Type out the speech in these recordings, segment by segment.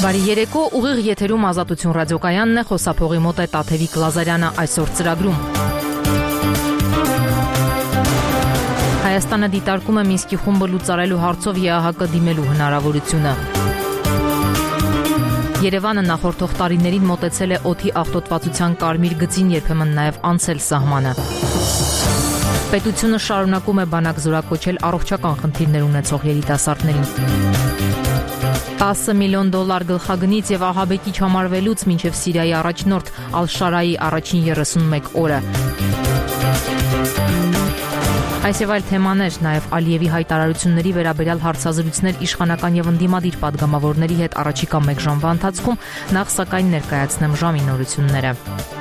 Բարի երեկո, ուղիղ եթերում Ազատություն ռադիոկայանն է, խոսափողի մոտ է Տաթևիկ Լազարյանը այսօր ծրագրում։ Հայաստանը դիտարկում է Մինսկի խումբը լուծարելու հարցով ԵԱՀԿ դիմելու հնարավորությունը։ Երևանը նախորդող տարիներին մոտեցել է օդի աղտոտվածության կարմիր գծին, երբեմն նաև անցել սահմանը։ Պետությունը շարունակում է բանակ զորակոչել առողջական խնդիրներ ունեցող երիտասարդներին։ $10 միլիոն գլխագնից եւ ահաբեկիչ համարվելուց մինչեւ Սիրիայի առաջնորդ Ալ-Շարայի առաջին 31 օրը։ Այս եւ այլ թեմաներ, նաեւ Ալիևի հայտարարությունների վերաբերյալ հարցազրույցներ իշխանական եւ ընդդիմադիր падգամավորների հետ առաջիկա 1 ժամվա ընթացքում, նախ սակայն ներկայացնեմ ժամի նորությունները։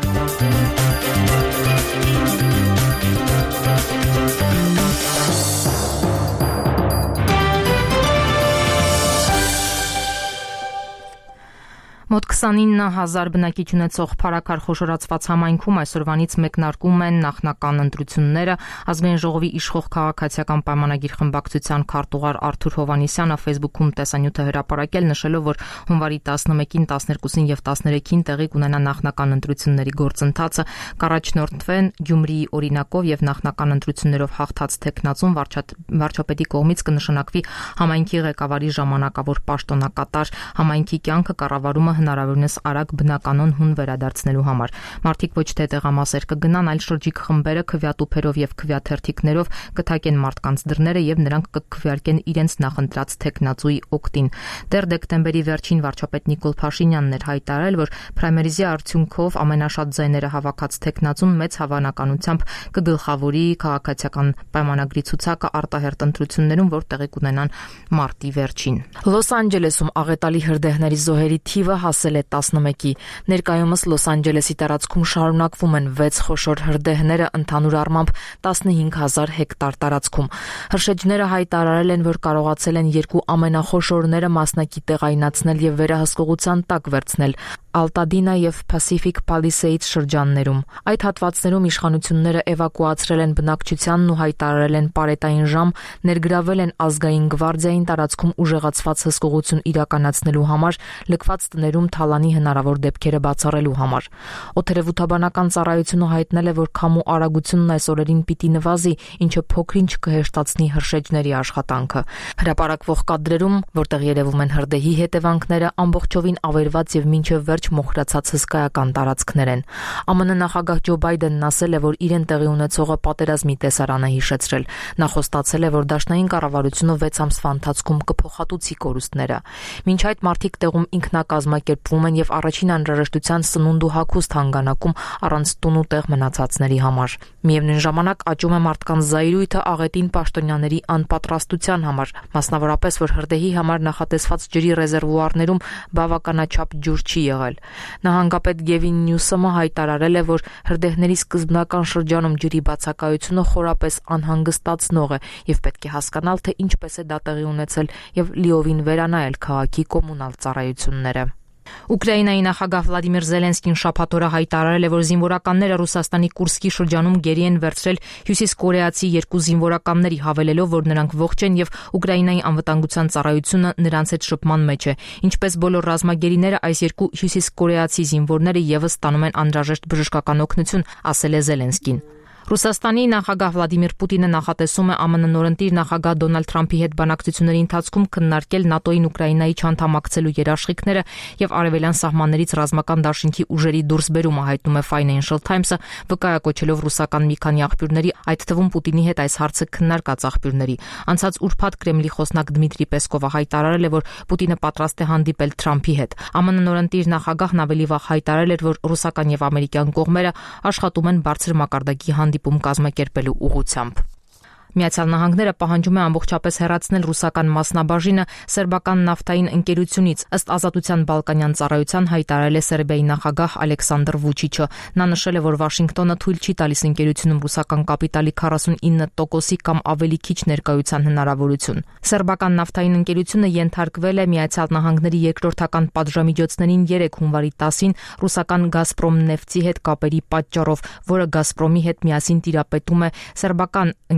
Մոտ 29,000 բնակիչ ունեցող Փարաքար խոշորացված համայնքում այսօրվանից մեկնարկում են նախնական ընտրությունները։ Ազգային ժողովի իշխող քաղաքացիական պայմանագիր խմբակցության քարտուղար Արթուր Հովհաննիսյանը Facebook-ում տեսանյութ է հրապարակել, նշելով, որ հունվարի 11-ին, 12-ին եւ 13-ին տեղի կունենա նախնական ընտրությունների գործընթացը, կառաջնորդվեն Գյումրիի օրինակով եւ նախնական ընտրություններով հաղթած տեխնացուն վարչապետի կողմից կնշանակվի համայնքի ղեկավարի ժամանակավոր պաշտոնակատար, համայնքի կյանքը կառավարումը հնարավորինս արագ բնականon հուն վերադարձնելու համար։ Մարդիկ ոչ թե տեղամասեր կգնան, այլ շրջիկ խմբերը քվյատուփերով եւ քվյաթերթիկներով կթակեն մարդկանց դռները եւ նրանք կքվյարկեն իրենց նախընտրած տեխնացուի օգտին։ Դեռ դեկտեմբերի վերջին վարչապետ Նիկոլ Փաշինյանն էր հայտարարել, որ պրայմերիզի արդյունքով ամենաշատ ձայները հավաքած տեխնացուն մեծ հավանականությամբ կգլխավորի քաղաքացիական պայմանագրի ցուցակը արտահերտ ընտրություններում, որ տեղի կունենան մարտի վերջին։ Լոս Անջելեսում աղետալի հրդեհների զոհերի թիվը հասել է 11-ի։ Ներկայումս Լոս Անջելեսի տարածքում շարունակվում են 6 խոշոր հրդեհները, ընդհանուր առմամբ 15,000 հեկտար տարածքում։ Հրշեջները հայտարարել են, որ կարողացել են 2 ամենախոշորները մասնակի տեղայնացնել եւ վերահսկողության տակ վերցնել Ալտադինա եւ Pacific Palisades շրջաններում։ Այդ հատվածներում իշխանությունները էվակուացրել են բնակչությանն ու հայտարարել են պարետային ժամ, ներգրավել են ազգային գվարդիային տարածքում ուժեղացված հսկողություն իրականացնելու համար, լքված տներում թալանի հնարավոր դեպքերը բացառելու համար։ Օդերևութաբանական ծառայությունը հայտնել է, որ քամու արագությունն այս օրերին պիտի նվազի, ինչը փոքրինչ կհեշտացնի հրշեջների աշխատանքը։ Հրապարակվող կադրերում, որտեղ երևում են հրդեհի հետևանքները, ամբողջովին ավերված եւ մինչեւ վերջ մոխրացած հսկայական տարածքներ են։ ԱՄՆ նախագահ Ջո Բայդենն ասել է, որ իրեն տեղի ունեցողը պատերազմի տեսարան է հիշեցրել։ Նա խոստացել է, որ դաշնային կառավարությունը 6 ամսվա ընթացքում կփոխհատուցի կորուստները։ Մինչ այդ մարդիկ տեղում ինքնակազմակերպվում են եւ առաջին անհրաժեշտության սնունդ ու հագուստ հանգանակում առանց տուն ու տեղ մնացածների համար։ Միևնույն ժամանակ աճում է մարդկանց զայրույթը աղետին պաշտոնյաների անպատրաստության համար, մասնավորապես, որ հրդեհի համար նախատեսված ջրի ռեզերվուարներում բավականաչափ ջուր չի եղել։ Նահանգապետ Գևին Նյուսոմը հայտարարել է, որ հրդեհների սկզբնական շրջանում ջրի բացակայությունը խորապես անհանգստացնող է եւ պետք է հասկանալ, թե ինչպես է դա տեղի ունեցել եւ լիովին վերանայել քաղաքի կոմունալ ծառայությունները։ Ուկրաինայի նախագահ Վլադիմիր Զելենսկին շաբաթ օրը հայտարարել է, որ զինվորականները Ռուսաստանի Կուրսկի շրջանում գերի են վերցրել հյուսիսկորեացի 2 զինվորականների, հավելելով, որ նրանք ողջ են եւ Ուկրաինայի անվտանգության ծառայությունը նրանց հետ շփման մեջ է։ Ինչպես բոլոր ռազմագերիները, այս 2 հյուսիսկորեացի զինվորները եւս ստանում են անհրաժեշտ բժշկական օգնություն, ասել է Զելենսկին։ Ռուսաստանի նախագահ Վլադիմիր Պուտինը նախատեսում է ԱՄՆ նորընտիր նախագահ Դոնալդ Թրամփի հետ բանակցությունների ընթացքում քննարկել ՆԱՏՕ-ին Ուկրաինայի չանդամակցելու երաշխիքները եւ արևելյան սահմաններից ռազմական դաշինքի ուժերի դուրսբերումը, հայտնում է Financial Times-ը, վկայակոչելով ռուսական մի քանի աղբյուրների, այդ թվում Պուտինի հետ այս հարցը քննարկած աղբյուրների։ Անցած ուրբաթ Կրեմլի խոսնակ Դմիտրի Պեսկովը հայտարարել է, որ Պուտինը պատրաստ է հանդիպել Թրամփի հետ։ ԱՄՆ նորընտիր նախագահն ավելի վաղ հայտարարել էր, որ ռուսական եւ ամերիկյան կողմերը աշխատում են բարձր մակարդակի հանդիպում կազմակերպելու ուղղությամբ։ Միացյալ Նահանգները պահանջում է ամբողջապես հեռացնել ռուսական մասնաբաժինը սերբական նավթային ընկերությունից, ըստ Ազատության բալկանյան ծառայության հայտարարել է Սերբիայի նախագահ Ալեքսանդր Վուչիչը։ Նա նշել է, որ Վաշինգտոնը թույլ չի տալիս ընկերությունում ռուսական կապիտալի 49%-ի կամ ավելի քիչ ներկայության հնարավորություն։ Սերբական նավթային ընկերությունը ենթարկվել է Միացյալ Նահանգների երկրորդական պատժամիջոցներին 3 հունվարի 10-ին ռուսական Գազպրոմ նեֆտի հետ կապերի պատճառով, որը Գազպրոմի հետ միասին տիրապետում է սերբական ընկերության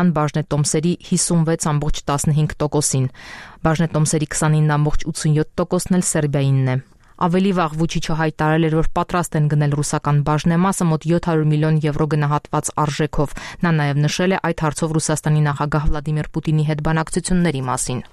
հանրապետության բաժնետոմսերի 56.15%-ին, բաժնետոմսերի 29.87%-ն էլ Սերբիայինն է։ Ավելի վաղ Վուչիչը հայտարարել էր, որ պատրաստ են գնել ռուսական բաժնեմասը մոտ 700 միլիոն եվրո գնահատված արժեքով։ Նա նաև նշել է այդ հարցով Ռուսաստանի նախագահ Վլադիմիր Պուտինի հետ բանակցությունների մասին։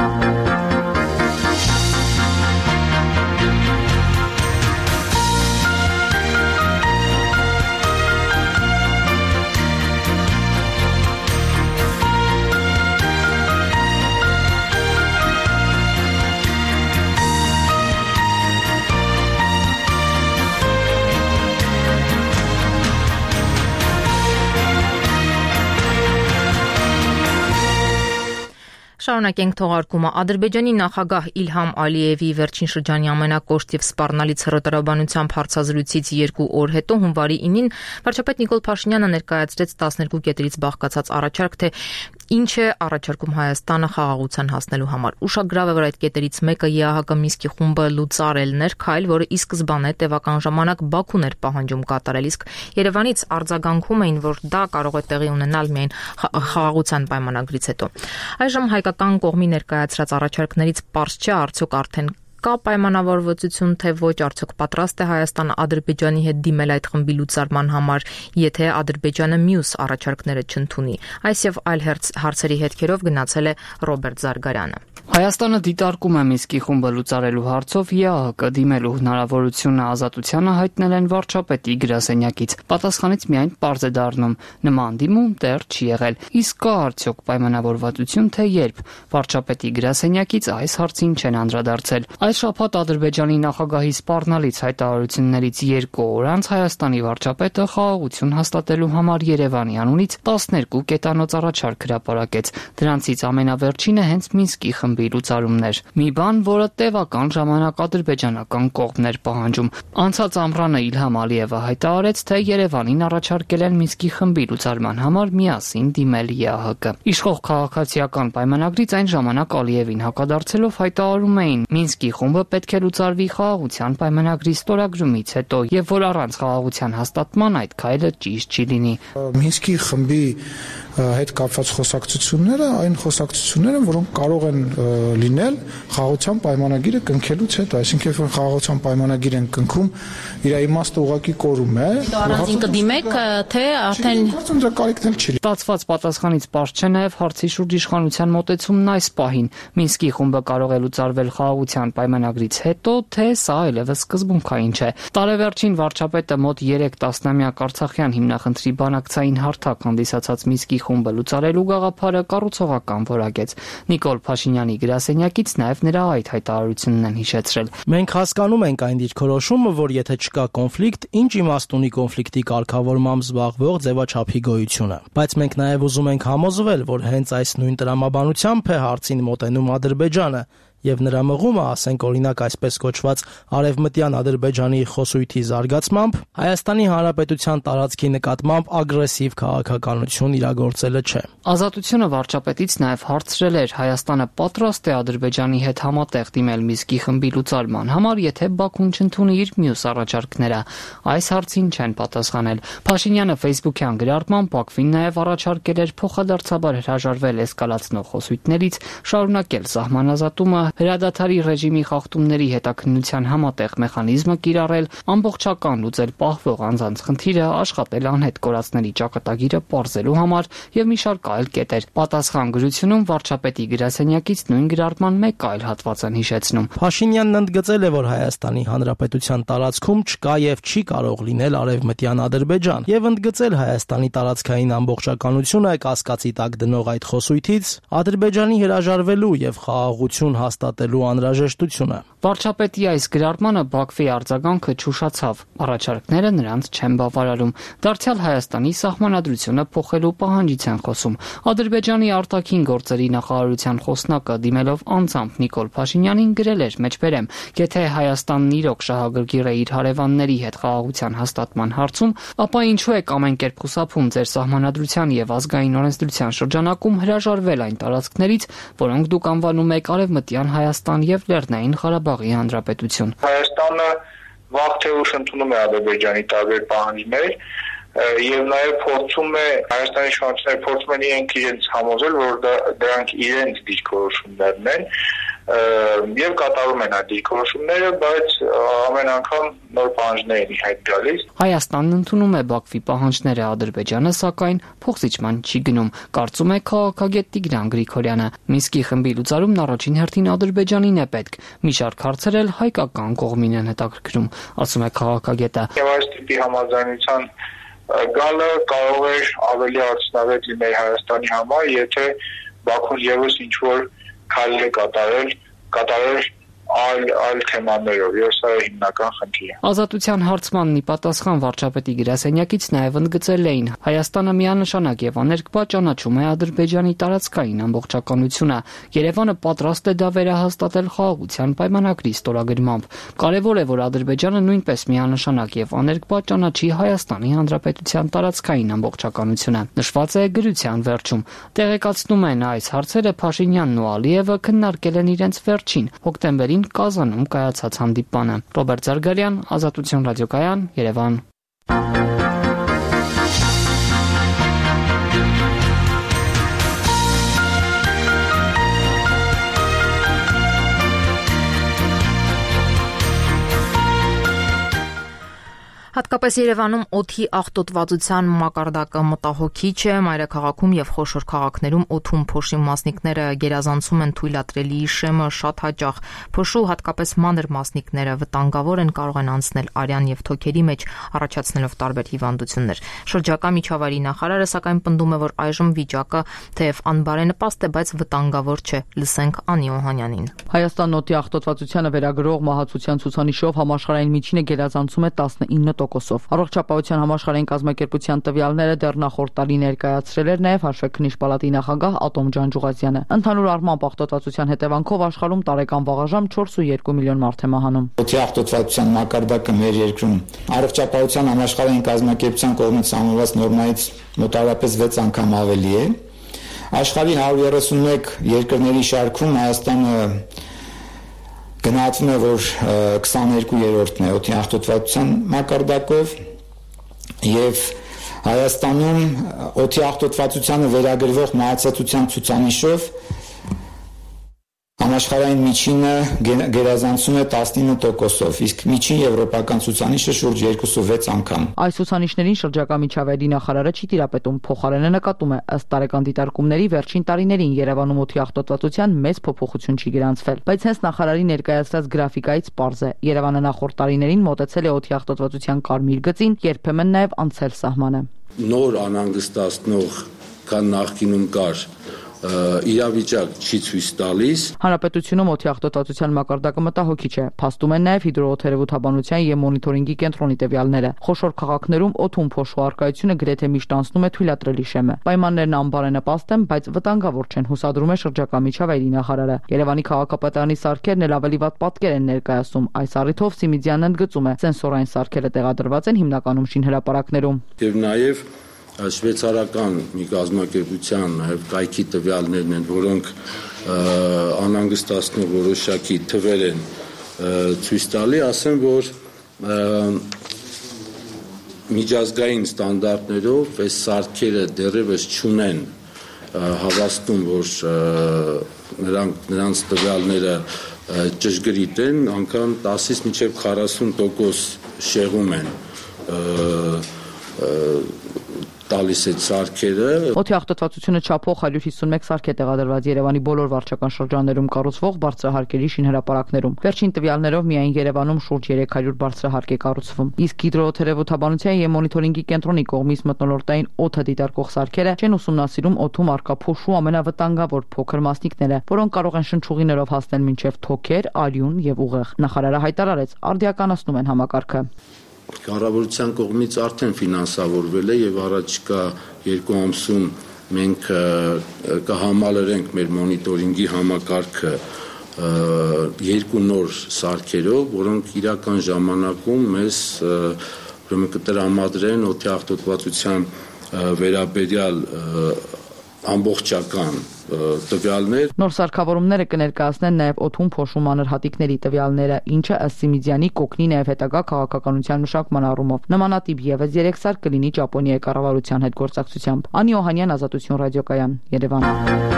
Շարունակենք թողարկումը։ Ադրբեջանի նախագահ Իլհամ Ալիևի վերջին շրջանի ամենակոշտ եւ սպառնալից հռետորաբանությամբ հարցազրույցից 2 օր հետո հունվարի 9-ին վարչապետ Նիկոլ Փաշինյանը ներկայացրեց 12 կետերից բաղկացած առաջարկ, թե ինչ է առաջարկում Հայաստանը խաղաղության հասնելու համար։ Ուշագրավ է, որ այդ կետերից մեկը ԵԱՀԿ Մինսկի խումբը լուծարելն էր, քայլ, որը ի սկզբանե տևական ժամանակ Բաքուն էր պահանջում կատարել, իսկ Երևանից արձագանքում էին, որ դա կարող է տեղի ունենալ միայն խաղաղության պայմանագրից հետո։ Այժմ հայկական կողմի ներկայացրած առաջարկներից պարզ չէ, արդյոք արդեն կա պայմանավորվածություն, թե ոչ, արդյոք պատրաստ է Հայաստանը Ադրբեջանի հետ դիմել այդ խմբի լուծարման համար, եթե Ադրբեջանը մյուս առաջարկները չընդունի։ Այս եւ այլ հարցերի հետքերով գնացել է Ռոբերտ Զարգարյանը։ Հայաստանը դիտարկում է Մինսկի խումբը լուծարելու հարցով ԵԱՀԿ դիմելու հնարավորությունը Ազատությանը հայտնել են վարչապետի գրասենյակից։ Պատասխանից միայն պարզ է դառնում, նման դիմում դեռ չի եղել։ Իսկ կա արդյոք պայմանավորվածություն, թե երբ։ Վարչապետի գրասենյակից այս հարցին չեն անդրադարձել։ Այս շաբաթ Ադրբեջանի նախագահի սպառնալից հայտարարություններից 2 օր անց Հայաստանի վարչապետը խաղաղություն հաստատելու համար Երևանի անունից 12 կետանոց առաջարկ հրապարակեց։ Դրանցից ամենավերջինը հենց Մինսկի խմբի լուծարումներ։ Մի բան, որը տևական ժամանակ ադրբեջանական կողմն էր պահանջում։ Անցած ամռանը Իլհամ Ալիևը հայտարարեց, թե Երևանին առաջարկել են Մինսկի խմբի լուծարման համար միասին դիմել ԵԱՀԿ։ Իշխող քաղաքացիական պայմանագրից այն ժամանակ Ալիևին հակադարձելով հայտարարում էին, Մինսկի խումբը պետք է լուծարվի խաղաղության պայմանագրի ստորագրումից հետո, եւ որ առանց խաղաղության հաստատման այդ քայլը ճիշտ չի լինի։ Մինսկի խմբի հետ կապված խոսակցությունները, այն խոսակցությունները, որոնք կարող են լինել խաղաղության պայմանագիրը կնքելուց հետո, այսինքն երբ որ խաղաղության պայմանագիր են կնքում, իր իմաստը ուղղակի կորում է։ Առանձին կդիմեք, թե արդեն կարծում դրա կարիքն էլ չի։ Ստացված պատասխանից պարզ չէ նաև հարցի շուրջ իշխանության մոտեցումն այս պահին։ Մինսկի խումբը կարող է լուծարվել խաղաղության պայմանագրից հետո, թե սա այլևս սկզբունքային չէ։ Տարեվերջին վարչապետը մոտ 3 տասնամյակ Արցախյան հիմնախնդրի բանակցային հարթակ հանդիսացած Մինսկի խումբը լուծարելու գաղափարը կառուցողական որակեց։ Նիկոլ Փաշինյանի գրասենյակից նաև նրա այդ հայտարարությունն են հիշեցրել։ Մենք հասկանում ենք այն դիրքորոշումը, որ եթե չկա կոնֆլիկտ, ինչ իմաստ ունի կոնֆլիկտի կարգավորմամբ զբաղվող ձևաչափի գոյությունը։ Բայց մենք նաև ուզում ենք համոզվել, որ հենց այս նույն տրամաբանությամբ է հարցին մոտենում Ադրբեջանը, եւ նրա մղումը, ասենք օրինակ այսպես կոչված արևմտյան Ադրբեջանի խոսույթի զարգացմամբ, Հայաստանի Հանրապետության տարածքի նկատմամբ ագրեսիվ քաղաքականություն իրագործելը չէ։ Ազատությունը վարչապետից նաև հարցրել էր, Հայաստանը պատրաստ է Ադրբեջանի հետ համատեղ դիմել Մինսկի խմբի լուծարման համար, եթե Բաքուն չընդունի իր մյուս առաջարկները։ Այս հարցին չեն պատասխանել։ Փաշինյանը Facebook-յան գրառմամբ Բաքվին նաև առաջարկել էր փոխադարձաբար հրաժարվել էսկալացնող խոսույթներից, շարունակել սահմանազատումը, հրադադարի ռեժիմի խախտումների հետաքննության համատեղ մեխանիզմը կիրառել, ամբողջական լուծել պահվող անձանց խնդիրը, աշխատել անհետ կորածների ճակատագիրը պարզելու համար եւ մի շարք այլ կետեր։ Պատասխան գրությունում վարչապետի գրասենյակից նույն գրառման մեկ այլ հատված են հիշեցնում։ Փաշինյանն ընդգծել է, որ Հայաստանի Հանրապետության տարածքում չկա եւ չի կարող լինել արևմտյան Ադրբեջան եւ ընդգծել Հայաստանի տարածքային ամբողջականությունը կասկածի տակ դնող այդ խոսույթից Ադրբեջանի հրաժարվելու եւ խաղաղություն հաստատելու անհրաժեշտությունը։ Վարչապետի այս գրառմանը Բաքվի արձագանքը չուշացավ։ Առաջարկները նրանց չեն բավարարում։ Դարձյալ Հայաստանի սահմանադրությունը փոխելու պահանջից են խոսում։ Ադրբեջանի արտաքին գործերի նախարարության խոսնակը դիմելով անձամբ Նիկոլ Փաշինյանին գրել էր մեջբերեմ. եթե Հայաստանն իրոք շահագրգիռ է իր հարևանների հետ խաղաղության հաստատման հարցում, ապա ինչու եք ամեն կերպ խուսափում ձեր սահմանադրության եւ ազգային օրենսդրության շրջանակում հրաժարվել այն տարածքներից, որոնք դուք անվանում եք Արևմտյան Հայաստան եւ Լեռնային Ղարաբաղի Հանրապետություն։ Հայաստանը վաղ թե ուշ ընդունում է Ադրբեջանի տարբեր պահանջներ, եւ նաեւ փորձում է Հայաստանի իշխանությունները փորձում են իրենց համոզել, որ դրանք իրենց դիրքորոշումներն են եւ կատարում են այդ դիրքորոշումները, բայց ամեն անգամ նոր պահանջներ են իհայտ գալիս։ Հայաստանն ընդունում է Բաքվի պահանջները, Ադրբեջանը սակայն փոխզիջման չի գնում, կարծում է քաղաքագետ Տիգրան Գրիգորյանը։ Մինսկի խմբի լուծարումն առաջին հերթին Ադրբեջանին է պետք։ Մի շարք հարցեր էլ հայկական կողմին են հետաքրքրում, ասում է քաղաքագետը։ Եվ այս տիպի համաձայնության գալը կարող է ավելի արդյունավետ լինել Հայաստանի համար, եթե Բաքուն եւս ինչ-որ քայլ է կատարել այլ թեմաներով, եւ սա հիմնական խնդիրը։ Ազատության հարցմանն ի պատասխան վարչապետի գրասենյակից նաև ընդգծել էին. Հայաստանը միանշանակ եւ աներկբա ճանաչում է Ադրբեջանի տարածքային ամբողջականությունը։ Երևանը պատրաստ է դա վերահաստատել խաղաղության պայմանագրի ստորագրմամբ։ Կարևոր է, որ Ադրբեջանը նույնպես միանշանակ եւ աներկբա ճանաչի Հայաստանի Հանրապետության տարածքային ամբողջականությունը։ Նշված է գրության վերջում։ Տեղեկացնում են այս հարցերը Փաշինյանն ու Ալիևը քննարկել են իրենց վերջին հոկտեմբերի Կազանում կայացած հանդիպանը։ Ռոբերտ Զարգարյան, Ազատություն ռադիոկայան, Երևան։ Հատկապես Երևանում օդի աղտոտվածության մակարդակը մտահոգիչ է, մայրաքաղաքում եւ խոշոր քաղաքներում օդում փոշի մասնիկները գերազանցում են թույլատրելի շեմը շատ հաճախ։ Փոշու հատկապես մանր մասնիկները վտանգավոր են, կարող են անցնել արյան եւ թոքերի մեջ, առաջացնելով տարբեր հիվանդություններ։ Շրջակա միջավայրի նախարարը սակայն պնդում է, որ այժմ վիճակը թեև անբարենպաստ է, բայց վտանգավոր չէ։ Լսենք Անի Օհանյանին։ Հայաստանն օդի աղտոտվածությանը վերագրող մահացության ցուցանիշով համաշխարհային միջինը գերազանցում է 19%-ով։ Առողջապահության համաշխարհային կազմակերպության տվյալները դեռ նախորդ տարի ներկայացրել էր նաև Հաշվեկնիչ պալատի նախագահ Ատոմ Ջանջուղազյանը։ Ընդհանուր առմամբ աղտոտվածության հետևանքով աշխարհում տարեկան վաղաժամ 4.2 միլիոն մարդ է մահանում։ Օդի աղտոտվածության մակարդակը մեր երկրում Առողջապահության համաշխարհային կազմակերպության կողմից համոզված նորմայից մոտավորապես 6 անգամ ավելի է։ Աշխարհի 131 երկրների շարքում Հայաստանը գնահատվում է, որ 22-րդն է օդի աղտոտվածության մակարդակով եւ Հայաստանում օդի աղտոտվածությանը վերագրվող մահացածության ցուցանիշով համաշխարհային միջինը գերազանցում է 19%-ով, իսկ միջին եվրոպական ցուցանիշը շուրջ 2.6 անգամ։ Այս ցուցանիշներին շրջակա միջավայրի նախարարը չի տիրապետում, փոխարենը նկատում է ըստ տարեկան դիտարկումների վերջին տարիներին Երևանում օդի աղտոտվածության մեծ փոփոխություն չի գրանցվել, բայց հենց նախարարի ներկայացրած գրաֆիկայից պարզ է, Երևանը նախորդ տարիներին մոտեցել է օդի աղտոտվածության կարմիր գծին, երբեմն նաև անցել սահմանը։ Նոր անհանգստացնող կան նախկինում կար իրավիճակ չի ցույց տալիս։ Հանրապետությունում օդի աղտոտվածության մակարդակը մտահոգիչ է, փաստում են նաև հիդրոօդերևութաբանության եւ մոնիտորինգի կենտրոնի տվյալները։ Խոշոր քաղաքներում օդում փոշու առկայությունը գրեթե միշտ անցնում է թույլատրելի շեմը։ Պայմաններն անբարենպաստ են, բայց վտանգավոր չեն, հուսադրում է շրջակա միջավայրի նախարարը։ Երևանի քաղաքապետարանի սարքերն էլ ավելի վատ պատկեր են ներկայացում։ Այս առիթով Սիմիդյանն ընդգծում է, սենսորային սարքերը տեղադրված են հիմնականում շինհրապարակներում։ Եվ նաև շվեյցարական մի կազմակերպության նաև կայքի տվյալներն են, որոնք անհանգստացնող որոշակի թվեր են ցույց տալի, ասեմ, որ միջազգային ստանդարտներով այս սարքերը դեռևս չունեն հավաստում, որ նրանց տվյալները ճշգրիտ են, անգամ 10-ից մինչև 40% շեղում են տալիս այդ սարքերը։ Օդի աղտոտվածությունը չափող 151 սարք է տեղադրված Երևանի բոլոր վարչական շրջաններում կառուցվող բարձրահարկերի շինհրապարակներում։ Վերջին տվյալներով միայն Երևանում շուրջ 300 բարձրահարկ է կառուցվում։ Իսկ հիդրոօդերևութաբանության եւ մոնիտորինգի կենտրոնի կողմից մթնոլորտային օդը դիտարկող սարքերը չեն ուսումնասիրում օդում առկա փոշու ամենավտանգավոր փոքր մասնիկները, որոնք կարող են շնչուղիներով հասնել մինչև թոքեր, արյուն եւ ուղեղ։ Նախարարը հայտարարեց, արդիականացնում են համակարգը։ Կառավարության կողմից արդեն ֆինանսավորվել է եւ առաջիկա 2 ամսում մենք կհամալրենք մեր մոնիտորինգի համակարգը 2 նոր սարքերով, որոնք իրական ժամանակում մեզ ուրեմն կտրամադրեն օդի աղտոտվածության վերաբերյալ ամբողջական տվյալներ։ Նոր սարքավորումները կներկայացնեն նաև օդում փոշու մանր հատիկների տվյալները, ինչը ըստ Սիմիդյանի կօգնի նաև հետագա քաղաքականության մշակման առումով։ Նմանատիպ եւս 3 սարք կլինի Ճապոնիայի կառավարության հետ գործակցությամբ։ Անի Օհանյան, Ազատություն ռադիոկայան, Երևան։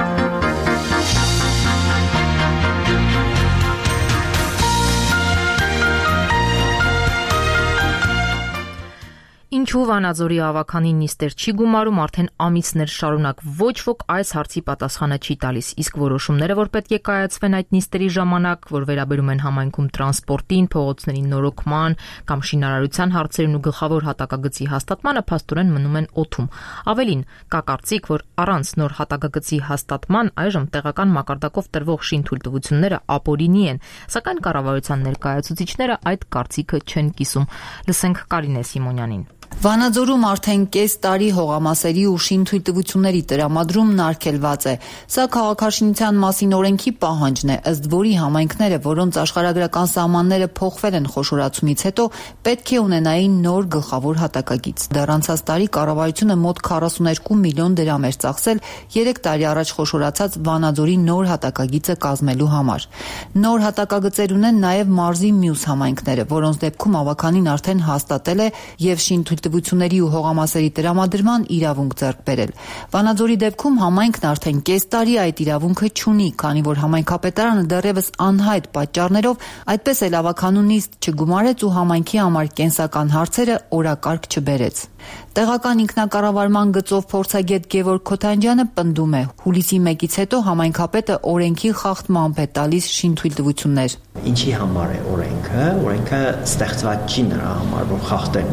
Ինչու Վանաձորի ավականին նիստեր չի գումարում, արդեն ամիսներ շարունակ ոչ ոք այս հարցի պատասխանը չի տալիս, իսկ որոշումները, որ պետք է կայացվեն այդ նիստերի ժամանակ, որ վերաբերում են համայնքում տրանսպորտին, փողոցների նորոգման կամ շինարարության հարցերին ու գլխավոր հատակագծի հաստատմանը փաստորեն մնում են օդում։ Ավելին, կա կարծիք, որ առանց նոր հատակագծի հաստատման այժմ տեղական մակարդակով տրվող շինթույլտվությունները ապօրինի են, սակայն կառավարության ներկայացուցիչները այդ կարծիքը չեն կիսում։ Լսենք Կարինե Սիմոնյանին։ Վանաձորում արդեն կես տարի հողամասերի ու շինթույլտվությունների տրամադրումն արգելված է։ Սա քաղաքաշինության մասին օրենքի պահանջն է, ըստ որի համայնքները, որոնց աշխարհագրական սահմանները փոխվել են խոշորացումից հետո, պետք է ունենային նոր գլխավոր հատակագիծ։ Դեռ անցած տարի կառավարությունը մոտ 42 միլիոն դրամ էր ծախսել 3 տարի առաջ խոշորացած Վանաձորի նոր հատակագիծը կազմելու համար։ Նոր հատակագծեր ունեն նաև մարզի մյուս համայնքները, որոնց դեպքում ավականին արդեն հաստատել է եւ շինթույլտվությունների ու հողամասերի տրամադրման իրավունք ձեռք բերել։ Վանաձորի դեպքում համայնքն արդեն կես տարի այդ իրավունքը չունի, քանի որ համայնքապետարանը դեռևս անհայտ պատճառներով այդպես էլ ավականուն նիստ չգումարեց ու համայնքի համար կենսական հարցերը օրակարգ չբերեց։ Տեղական ինքնակառավարման գծով փորձագետ Գևորգ Քոթանջյանը պնդում է, հուլիսի 1-ից հետո համայնքապետը օրենքի խախտմամբ է տալիս շինթույլտվություններ։ Ինչի համար է օրենքը։ Օրենքը ստեղծված չի նրա համար, որ խախտեն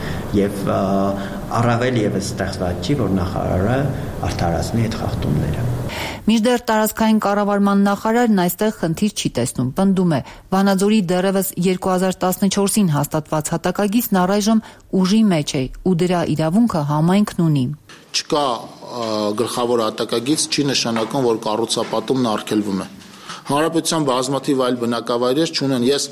եւ առավել եւս ստեղծված չի, որ նախարարը արդարացնի այդ խախտումները։ Մինչդեռ տարածքային կառավարման նախարարն այստեղ խնդիր չի տեսնում, պնդում է, Վանաձորի դեռևս 2014-ին հաստատված հատակագիծն առայժմ ուժի մեջ է ու դրա իրավունքը համայնքն ունի։ Չկա գլխավոր հատակագիծ, չի նշանակում, որ կառուցապատումն արգելվում է։ Հանրապետության բազմաթիվ այլ բնակավայրեր չունեն, ես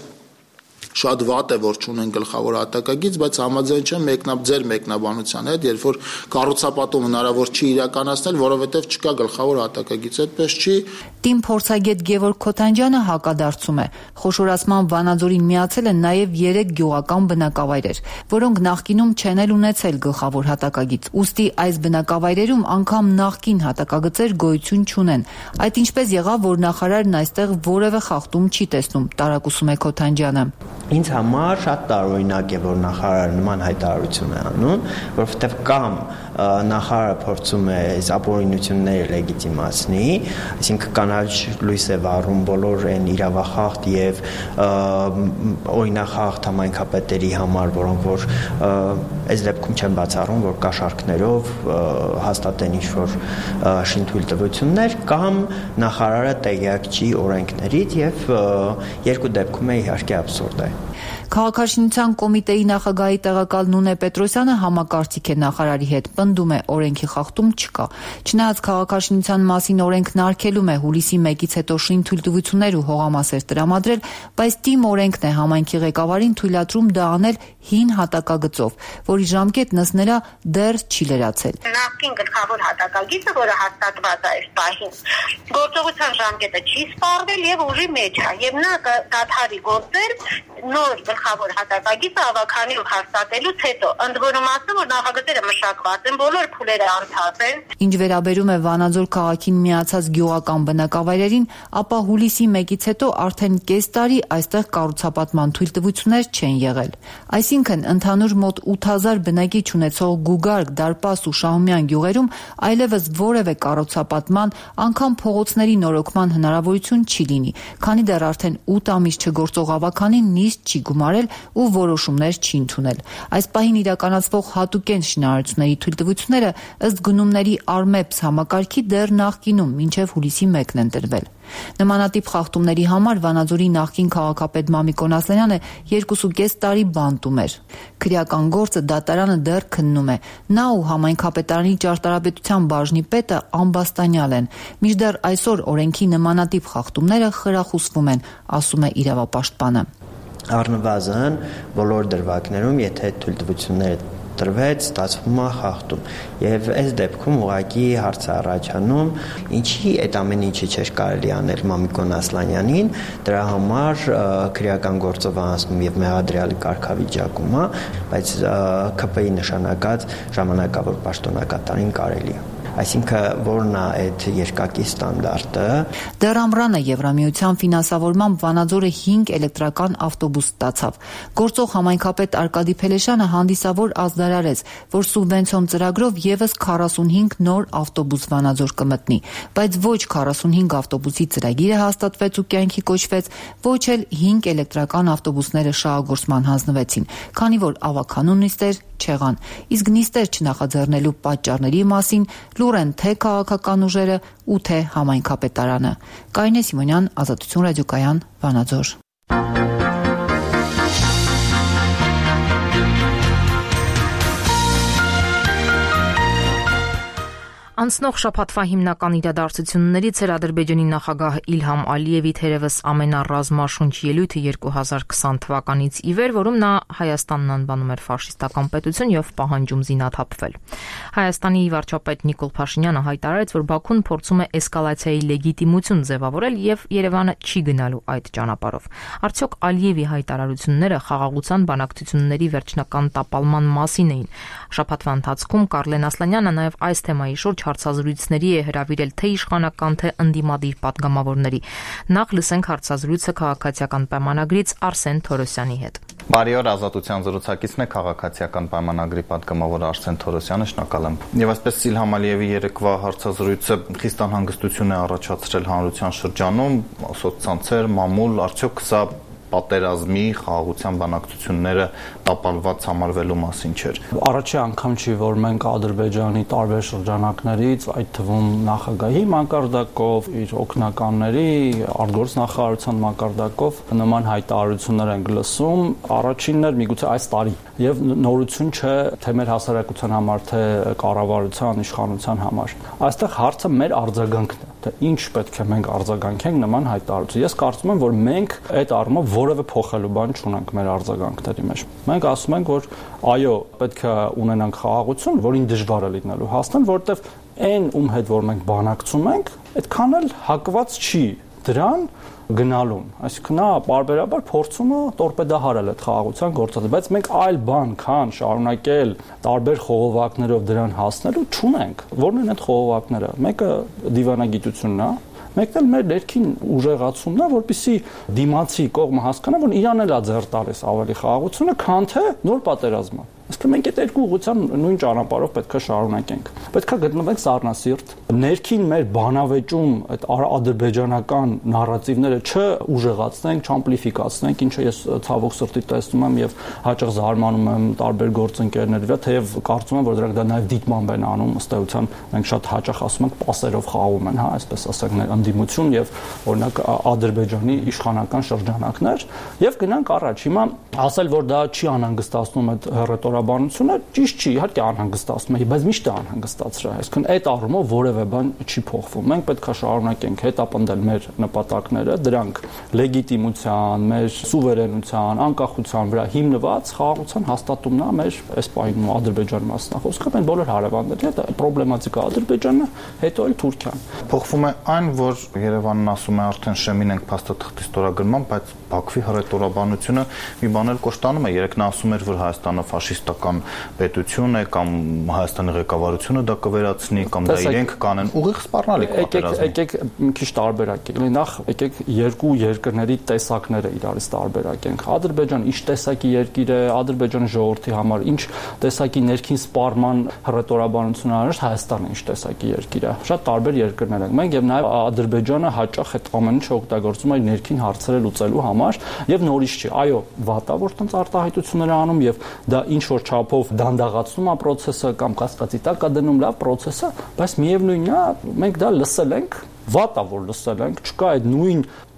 շատ վատ է, որ չունեն գլխավոր հատակագիծ, բայց համաձայն չեմ ձեր մեկնաբանության հետ, երբ որ կառուցապատում հնարավոր չի իրականացնել, որովհետև չկա գլխավոր հատակագիծ, այդպես չի։ Տիմ փորձագետ Գևորգ Քոթանջյանը հակադարձում է։ Խոշորացման Վանաձորին միացել են նաև 3 գյուղական բնակավայրեր, որոնք նախկինում չեն էլ ունեցել գլխավոր հատակագիծ։ Ուստի այս բնակավայրերում անգամ նախկին հատակագծեր գոյություն չունեն։ Այդ ինչպես եղավ, որ նախարարն այստեղ որևէ խախտում չի տեսնում, տարակուսում է Քոթանջյանը։ Ինձ համար շատ տարօրինակ է, որ նախարարը նման հայտարարություն է անում, որովհետև կամ նախարարը փորձում է այս ապօրինությունները լեգիտիմացնի, այսինքն կանաչ լույս է վառում բոլոր այն իրավախախտ եւ օրինախախտ համայնքապետերի համար, որոնք որ այս դեպքում չեն բացառում, որ կաշառքներով հաստատեն ինչ-որ շինթույլտվություններ, կամ նախարարը տեղյակ չի օրենքներից եւ երկու դեպքում է իհարկե աբսուրդ է։ Քաղաքաշինության կոմիտեի նախագահի տեղակալ Նունե Պետրոսյանը համակարծիք է նախարարի հետ, պնդում է, օրենքի խախտում չկա։ Չնայած քաղաքաշինության մասին օրենքն արգելում է հուլիսի 1-ից հետո շինթույլտվություններ ու հողամասեր տրամադրել, բայց թիմ օրենքն է համայնքի ղեկավարին թույլատրում դա անել հին հատակագծով, որի ժամկետն ըստ նրա դեռ չի լրացել։ Նախկին գլխավոր հատակագիծը, որը հաստատված է այս պահին, գործողության ժամկետը չի սպառվել եւ ուժի մեջ է, եւ նա դադարի գործել նոր գլխավոր հատակագիծը ավականին հաստատելուց հետո, ընդ որում ասեմ, որ նախագծերը մշակված են, բոլոր փուլերը անցած են։ Ինչ վերաբերում է Վանաձոր քաղաքին միացած գյուղական բնակավայրերին, ապա հուլիսի 1-ից հետո արդեն կես տարի այստեղ կառուցապատման թույլտվություններ չեն եղել։ Այսինքն, ընդհանուր մոտ 8000 բնակիչ ունեցող Գուգարք, Դարպաս ու Շահումյան գյուղերում այլևս որևէ կառուցապատման, անգամ փողոցների նորոգման հնարավորություն չի լինի, քանի դեռ արդեն 8 ամիս չգործող ավականին նիստ չի գումարել ու որոշումներ չի ընդունել։ Այս պահին իրականացվող հատուկեն շինարարությունների թույլտվությունները ըստ գնումների Արմեպս համակարգի դեռ նախկինում մինչև հուլիսի 1-ն են տրվել։ Նմանատիպ խախտումների համար Վանաձորի նախկին քաղաքապետ Մամիկոն Ասլանյանը 2.5 տարի բանտում էր։ Քրեական գործը դատարանը դեռ քննում է։ Նա ու համայնքապետարանի ճարտարապետության բաժնի պետը Ամբաստանյալ են։ Մինչդեռ այսօր օրենքի նմանատիպ խախտումները խրախուսվում են, ասում է իրավապաշտպանը։ Առնվազն բոլոր դրվագներում, եթե թույլտվությունները տրվեց, ստացվում է խախտում։ Եվ այս դեպքում ուղղակի հարց է առաջանում, ինչի այդ ամեն ինչը չէր կարելի անել Մամիկոն Ասլանյանին, դրա համար քրեական գործով անցնում եւ մեղադրյալի կարգավիճակում է, բայց ԿՊ-ի նշանակած ժամանակավոր պաշտոնակատարին կարելի է։ Այսինքն որն է այդ երկակի ստանդարտը։ Դեռ ամռանը Եվրամիության ֆինանսավորմամբ Վանաձորը 5 էլեկտրական ավտոբուս ստացավ։ Գործող համայնքապետ Արկադի Փելեշյանը հանդիսավոր ազդարարեց, որ սուբվենցիոն ծրագրով եւս 45 նոր ավտոբուս Վանաձոր կմտնի, բայց ոչ 45 ավտոբուսի ծրագիրը հաստատվեց ու կյանքի կոչվեց, ոչ էլ 5 էլեկտրական ավտոբուսները շահագործման հանձնվեցին, քանի որ ավականուն նիստեր չեղան։ Իսկ նիստեր չնախաձեռնելու պատճառների մասին լուր են թե քաղաքական ուժերը ու թե համայնքապետարանը։ Կարինե Սիմոնյան, Ազատություն ռադիոկայան, Վանաձոր։ Անցնող շաբաթվա հիմնական իրադարձություններից էր Ադրբեջանի նախագահ Իլհամ Ալիևի թերևս ամենառազմաշունչ ելույթը 2020 թվականից ի վեր, որում նա Հայաստանն անվանում էր ֆաշիստական պետություն եւ պահանջում զինաթափվել։ Հայաստանի վարչապետ Նիկոլ Փաշինյանը հայտարարեց, որ Բաքուն փորձում է էսկալացիայի լեգիտիմություն ձևավորել եւ Երևանը չի գնալու այդ ճանապարհով։ Արդյոք Ալիևի հայտարարությունները խաղաղության բանակցությունների վերջնական տապալման մասին էին։ Շաբաթվա ընթացքում Կարլեն Ասլանյանը նաեւ այս թեմայի շուրջ հարցազրույցների է հրավիրել թե իշխանական, թե ընդդիմադիր պատգամավորների։ Նախ լսենք հարցազրույցը քաղաքացիական պայմանագրից Արսեն Թորոսյանի հետ։ Բարի օր, Ազատության զրուցակիցն է քաղաքացիական պայմանագրի պատգամավոր Արսեն Թորոսյանը, շնորհակալ եմ։ Եվ այսպես Իլհամ Ալիևի երեկվա հարցազրույցը խիստ անհանգստություն է առաջացրել հանրության շրջանում, սոցցանցեր, մամուլ, արդյոք սա պատերազմի խաղաղության բանակցությունները տապալված համարվելու մասին չէր։ Առաջի անգամ չի, որ մենք Ադրբեջանի տարբեր շրջանակներից, այդ թվում նախագահի մակարդակով, իր օգնականների, արտգործնախարարության մակարդակով նման հայտարարություններ ենք լսում, առաջինն էր միգուցե այս տարի, եւ նորություն չէ թե մեր հասարակության համար, թե կառավարության, իշխանության համար։ Այստեղ հարցը մեր արձագանքն է, թե ինչ պետք է մենք արձագանքենք նման հայտարարություն։ Ես կարծում եմ, որ մենք այդ առումով որևէ փոխելու բան չունենք մեր արձագանքների մեջ։ Մենք ասում ենք, որ այո, պետք է ունենանք խաղաղություն, որին դժվար է լինելու հասնել, որովհետև այն ում հետ որ մենք բանակցում ենք, այդքան էլ հակված չի դրան գնալուն։ Այսինքն նա բարբերաբար փորձում է տորպեդահարել այդ խաղաղության գործածը, բայց մենք այլ բան, քան շարունակել տարբեր խողովակներով դրան հասնելու չունենք։ Որն են այդ խողովակները։ Մեկը դիվանագիտությունն է, մեկն էլ մեր ներքին ուժեղացումն է, որպեսզի դիմացի կողմը հասկանա, որ իրան էլ է ձեռ տալիս ավելի խաղաղությունը, քան թե նոր պատերազմը։ Այսինքն մենք այդ երկու ուղղության նույն ճանապարհով պետք է շարունակենք։ Պետք է գտնվենք սառնասիրտ, ներքին մեր բանավեճում այդ ադրբեջանական նարատիվները չուժեղացնենք, չամպլիֆիկացնենք, ինչը ես ցավոք սրտի տեսնում եմ եւ հաճախ զարմանում եմ տարբեր գործընկերների վրա, թեև կարծում եմ, որ դրանք դա նաեւ դիտմամբ են անում, ըստ էության մենք շատ հաճախ ասում ենք պասերով խաղում են, հա, այսպես ասենք, ընդդիմություն եւ օրինակ Ադրբեջանի իշխանական շրջանակներ եւ գնանք առաջ։ Հիմա ասել, որ դա չի անհանգստացնում այդ հռետորաբանությունը, ճիշտ չի, իհարկե անհանգստացում է, բայց միշտ է անհանգստացրել։ Այսինքն այդ առումով որևէ բան չի փոխվում։ Մենք պետք է շարունակենք հետապնդել մեր նպատակները, դրանք լեգիտիմության, մեր սուվերենության, անկախության վրա հիմնված խաղաղության հաստատումն է մեր այս պահին Ադրբեջանի մասնախոսքը, մենք բոլոր հարևանների հետ պրոբլեմատիկա Ադրբեջանը, հետո էլ Թուրքիան։ Փոխվում է այն, որ Երևանն ասում է արդեն շեմին ենք փաստաթղթի ստորագրման, բայց Բաքվի հռետորաբանությունը մի բան էլ կոշտանում է։ Երեկ նա ասում էր, որ Հայաստանը ֆաշիստական պետություն է կամ Հայաստանի ղեկավարությունը դա կվերացնի կամ դա իրենք կանեն։ Ուղիղ սպառնալիք պատերազմ։ Եկեք մի քիչ տարբերակենք։ Նախ եկեք երկու երկրների տեսակները իրարից տարբերակենք։ Ադրբեջանը ինչ տեսակի երկիր է, Ադրբեջանի ժողովրդի համար ինչ տեսակի ներքին սպառման հռետորաբանություն արել, Հայաստանը ինչ տեսակի երկիր է։ Շատ տարբեր երկրներ են։ Մենք եւ նաեւ Ադրբեջանը հաճախ այդ ամեն ինչը օգտագործում է ներքին հարցերը լուծելու համար եւ նորից չի։ Այո, վատա որ տենց արտահայտություններ անում եւ դա ինչ որ չափով դանդաղացնում է process-ը կամ կասկածի տակ է դնում լավ process-ը, բայց միևնույնն է մենք դա լսել ենք, վատա որ լսել ենք, չկա այդ նույն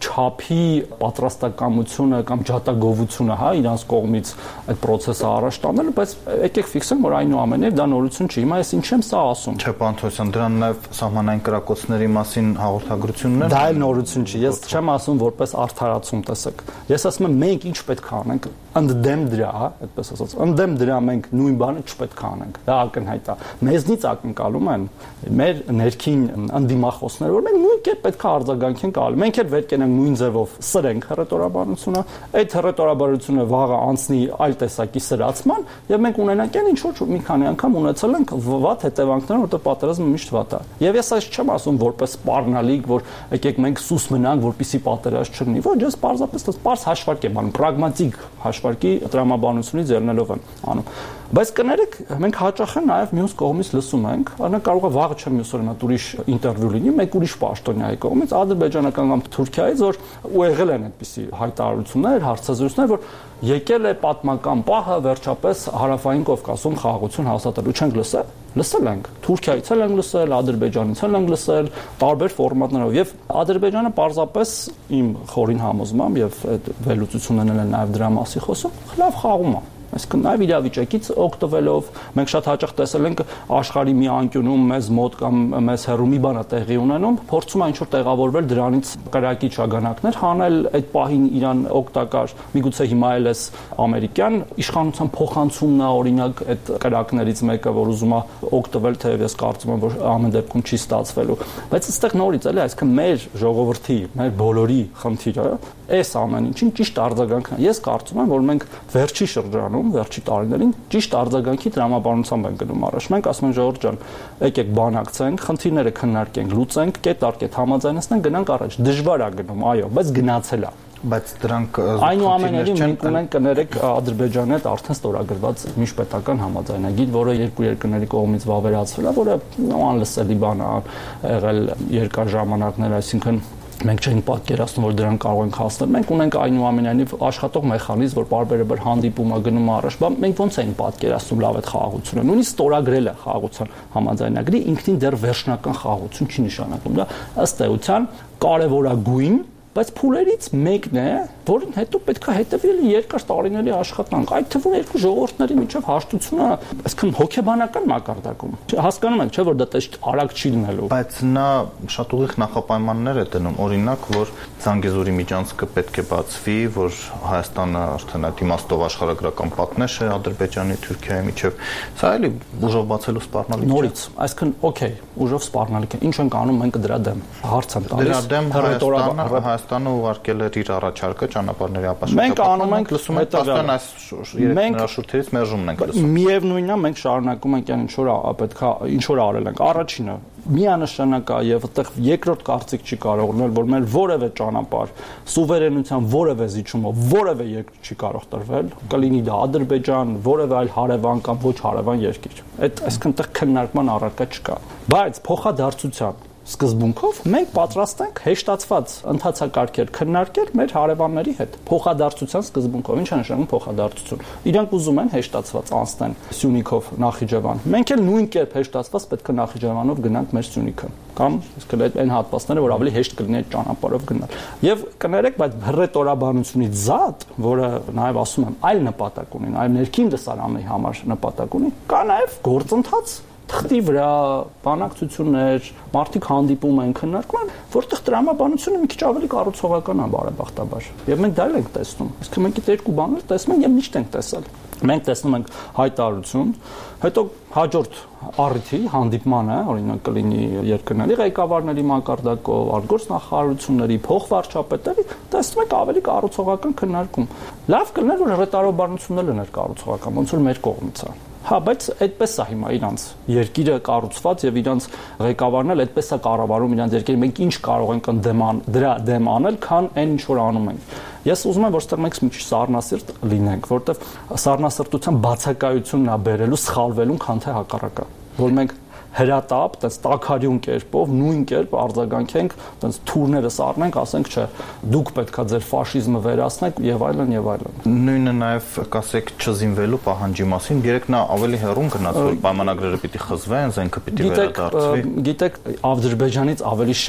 չափի պատրաստակամությունը կամ ջատագովությունը, հա, իրանց կողմից այդ process-ը առաջ տանելը, բայց եկեք ֆիքսենք, որ այնուամենայնիվ դա նորություն չի։ Հիմա ես ինչ եմ սա ասում։ Չէ, պարոն Թովսյան, դրան նաև սահմանային կրակոցների մասին հաղորդագրություններ։ Դա էլ նորություն չի։ Ես չեմ ասում որպես արդարացում, տեսեք։ Ես ասում եմ մենք ինչ պետք է անենք ընդդեմ դրա, հա, այդպես ասած։ Ընդդեմ դրա մենք նույն բանը չպետք է անենք։ Դա ակնհայտ է։ Մեզնից ակնկալում են մեր ներքին անդիմախոսները, որ մենք նույն կերպ պետք է արձագանքենք ալ։ Մենք էլ պետք է նույն ձևով սրենք հռետորաբանությունը, այդ հռետորաբանությունը վաղը անցնի այլ տեսակի սրացման, եւ մենք ունենանք այն ինչ որ մի քանի անգամ ունեցել ենք վատ հետևանքներ, որտեղ պատերազմը միշտ վատ է։ Եվ ես այս չեմ ասում որպես սպառնալիք, որ եկեք մենք սուս մնանք, որպեսզի պատերազմ չլինի։ Ոչ, ես պարզապես պարզ հաշվարկ եմ անում, պրագմատիկ հաշվարկի տրամաբանությունից ելնելով եմ անում։ Բայց կներեք, մենք հաճախ նաև մյուս կողմից լսում ենք, անա կարող է վաղը չեմ մյուս օրը ուրիշ ինտերվյու լինի, մեկ ուրիշ պաշտոնյայի կողմից, ադրբեջանական կամ Թուրքիայից, որ ու եղել են այդպիսի հայտարարություններ, հարցազրույցներ, որ եկել է պատմական պահը վերջապես Հարավային Կովկասում խաղաղություն հաստատելու, չենք լսել։ Լսել ենք, Թուրքիայից էլ ենք լսել, Ադրբեջանից էլ ենք լսել, տարբեր ֆորմատներով եւ Ադրբեջանը պարզապես իմ խորին համոզմամբ եւ այդ վերլուծություններն են նաեւ դրա մասի խոսում, լավ խաղում է։ Այսինքն նաև իրավիճակից օգտվելով մենք շատ հաճախ տեսել ենք աշխարհի մի անկյունում մեզ մոտ կամ մեզ հեռու մի բան է տեղի ունենում, փորձում է ինչ-որ տեղավորվել դրանից կրակի ճագանակներ, հանել այդ պահին իրան օգտակար, միգուցե հիմա էլ էս ամերիկյան իշխանության փոխանցումն է օրինակ այդ կրակներից մեկը, որ ուզում է օգտվել, թեև ես կարծում եմ, որ ամեն դեպքում չի ստացվելու, բայց այստեղ նորից էլի, այսինքն մեր ժողովրդի, մեր բոլորի խնդիրը այս ամեն ինչին ճիշտ արձագանքն է։ Ես կարծում եմ, որ մենք վերջի շրջանում վերջի տարիներին ճիշտ արձագանքի տրամաբանությամբ են գնում առաջ։ Մենք ասում ենք ժողովուրդ ջան, եկեք բանակցենք, խնդիրները քննարկենք, լուծենք, կետ-արկետ համաձայնեցնենք, գնանք առաջ։ Դժվար է գնում, այո, բայց գնացել է։ Բայց դրանք այնուամենայնիվ մենք ունենք կներեք Ադրբեջանի հետ արդեն ստորագրված միջպետական համաձայնագիր, որը երկու երկրների կողմից վավերացվել է, որը անլսելի բան է եղել երկար ժամանակներ, այսինքն մենք չենք պատկերացնում, որ դրան կարող ենք հասնել։ Մենք ունենք այնուամենայնիվ աշխատող մեխանիզմ, որ բարբերաբար հանդիպում է գնում առաջ, բայց մենք ոնց ենք պատկերացնում լավ այդ խաղաղությունը։ Նույնիսկ ստորագրել է խաղաղության համաձայնագրի, ինքնին դեռ վերջնական խաղաղություն չի նշանակում։ Դա ըստ էության կարևորագույն, բայց փուլերից մեկն է, որին հետո պետք է հետևել երկար տարիների աշխատանք։ Այդ թվում երկու ժողովուրդների միջև հաշտությունը, այսինքն հոգեբանական մակարդակում։ Հասկանում եք, չէ՞ որ դա տեստ արագ չի լինելու։ Բայց նա շատ ուղիղ նախապայմաններ է դնում, օրինակ, որ Զանգեզուրի միջանցքը պետք է բացվի, որ Հայաստանը արդեն այդ իմաստով աշխարհագրական պատնեշ է Ադրբեջանի, Թուրքիայի միջև։ Սա էլի ուժով բացելու սպառնալիք չէ։ Նորից, այսինքն, օքեյ, ուժով սպառնալիք է։ Ինչ ենք անում մենք դրա դեմ։ Հարց եմ տալիս։ Դրա դեմ Հայաստանը ուղարկել էր իր առաջարկը ճանապարհների ապաշտպանության։ Մենք անում ենք, լսում ենք աստան այս երեք շուրթերից մերժումն ենք լսում։ Միևնույնն է, մենք շարունակում ենք այն ինչ որ պետքա ինչ որ արել ենք։ Առաջինը միանշանակ է եւ այդտեղ երկրորդ կարծիք չի կարող լինել, որ մեր որևէ ճանապարհ սուվերենության որևէ զիջումով որևէ երկր չի կարող տրվել, կլինի դա Ադրբեջան, որևէ այլ հարևան կամ ոչ հարևան երկիր։ Այդ այսինքն այդտեղ քննարկման առարկա չկա։ Բայց փոխադարձության սկզբունքով մենք պատրաստ ենք հեշտացված ընթացակարգեր քննարկել մեր հարևանների հետ փոխադարձության սկզբունքով։ Ինչ է նշանակում փոխադարձություն։ Իրանք ուզում են հեշտացված անցնեն Սյունիքով Նախիջևան։ Մենք էլ նույն կերպ հեշտացված պետք է Նախիջևանով գնանք մեր Սյունիքը կամ իսկել այն հատվածները, որ ավելի հեշտ կլինի այդ ճանապարհով գնալ։ Եվ կներեք, բայց հռետորաբանությունից զատ, որը նաև ասում եմ, այլ նպատակ ունի, այլ ներքին դասարանի համար նպատակ ունի, կա նաև գործընթաց թղթի վրա բանակցություններ, մարդիկ հանդիպում են, քննարկում են, որտեղ տրամաբանությունը մի քիչ ավելի կառուցողական է բարեբախտաբար։ Եվ մենք դա ենք տեսնում։ Իսկ մենք այդ երկու բաները տեսնում ենք եւ միշտ ենք տեսել։ Մենք տեսնում ենք հայտարարություն, հետո հաջորդ առիթի հանդիպմանը, օրինակ կլինի երկրների ղեկավարների մակարդակով, արտգործնախարարությունների, փոխվարչապետերի, տեսնում եք ավելի կառուցողական քննարկում։ Լավ կլիներ, որ հռետորաբանությունները լիներ կառուցողական, ոնց որ մեր կողմից է։ Հա, բայց այդպես է հիմա իրանց երկիրը կառուցված եւ իրանց ղեկավարն էլ այդպես է կառավարում իրանց երկիրը։ Մենք ինչ կարող ենք դրա դեմ անել, քան այն ինչ որ անում ենք։ Ես ուզում եմ, որ ստեղ մենք մի քիչ սառնասիրտ լինենք, որտեվ սառնասրտության բացակայությունն է բերելու սխալվելուն, քան թե հակառակը, որ մենք հրատապ, այդպես տակարյուն կերպով, նույն կերպ արձագանքենք, այդպես թուրները սառնենք, ասենք, չէ, դուք պետքա ձեր ֆաշիզմը վերացնեք եւ այլն եւ այլն։ Նույնը նաեւ կասեք չզինվելու պահանջի մասին, երեք նա ավելի հեռուն գնաց, որ պայմանագրերը պիտի խզվեն, զենքը պիտի վերադարձվի։ Գիտեք, Ադրբեջանից ավելի շատ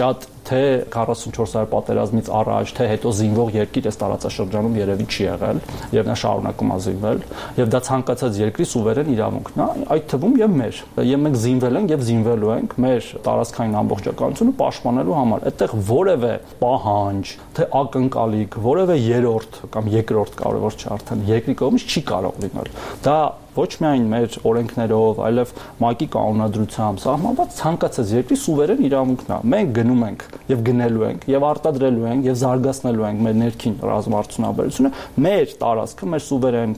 թե 44-րդ պատերազմից առաջ, թե հետո զինվող երկիր այս տարածաշրջանում երևի չի եղել, եւ նա շարունակում է զինվել, եւ դա ցանկացած երկրի սուվերեն իրավունքն է, այդ թվում եւ մեր։ Եվ մենք զինվել ենք եւ զինվելու ենք մեր տարածքային ամբողջականությունը պաշտպանելու համար։ Այդտեղ որևէ պահանջ, թե ակնկալիք, որևէ երրորդ կամ երկրորդ կարևոր չէ արդեն երկրի կողմից չի կարող լինել։ Դա ոչ միայն մեր օրենքներով, այլև ՄԱԿ-ի կանոնադրությամբ սահմանված ցանկացած երկրի սուվերեն իրավունքն է։ Մենք գնում ենք եւ գնելու ենք եւ արտադրելու ենք եւ զարգացնելու ենք մեր ներքին ռազմաարդյունաբերությունը, մեր տարածքը, մեր սուվերեն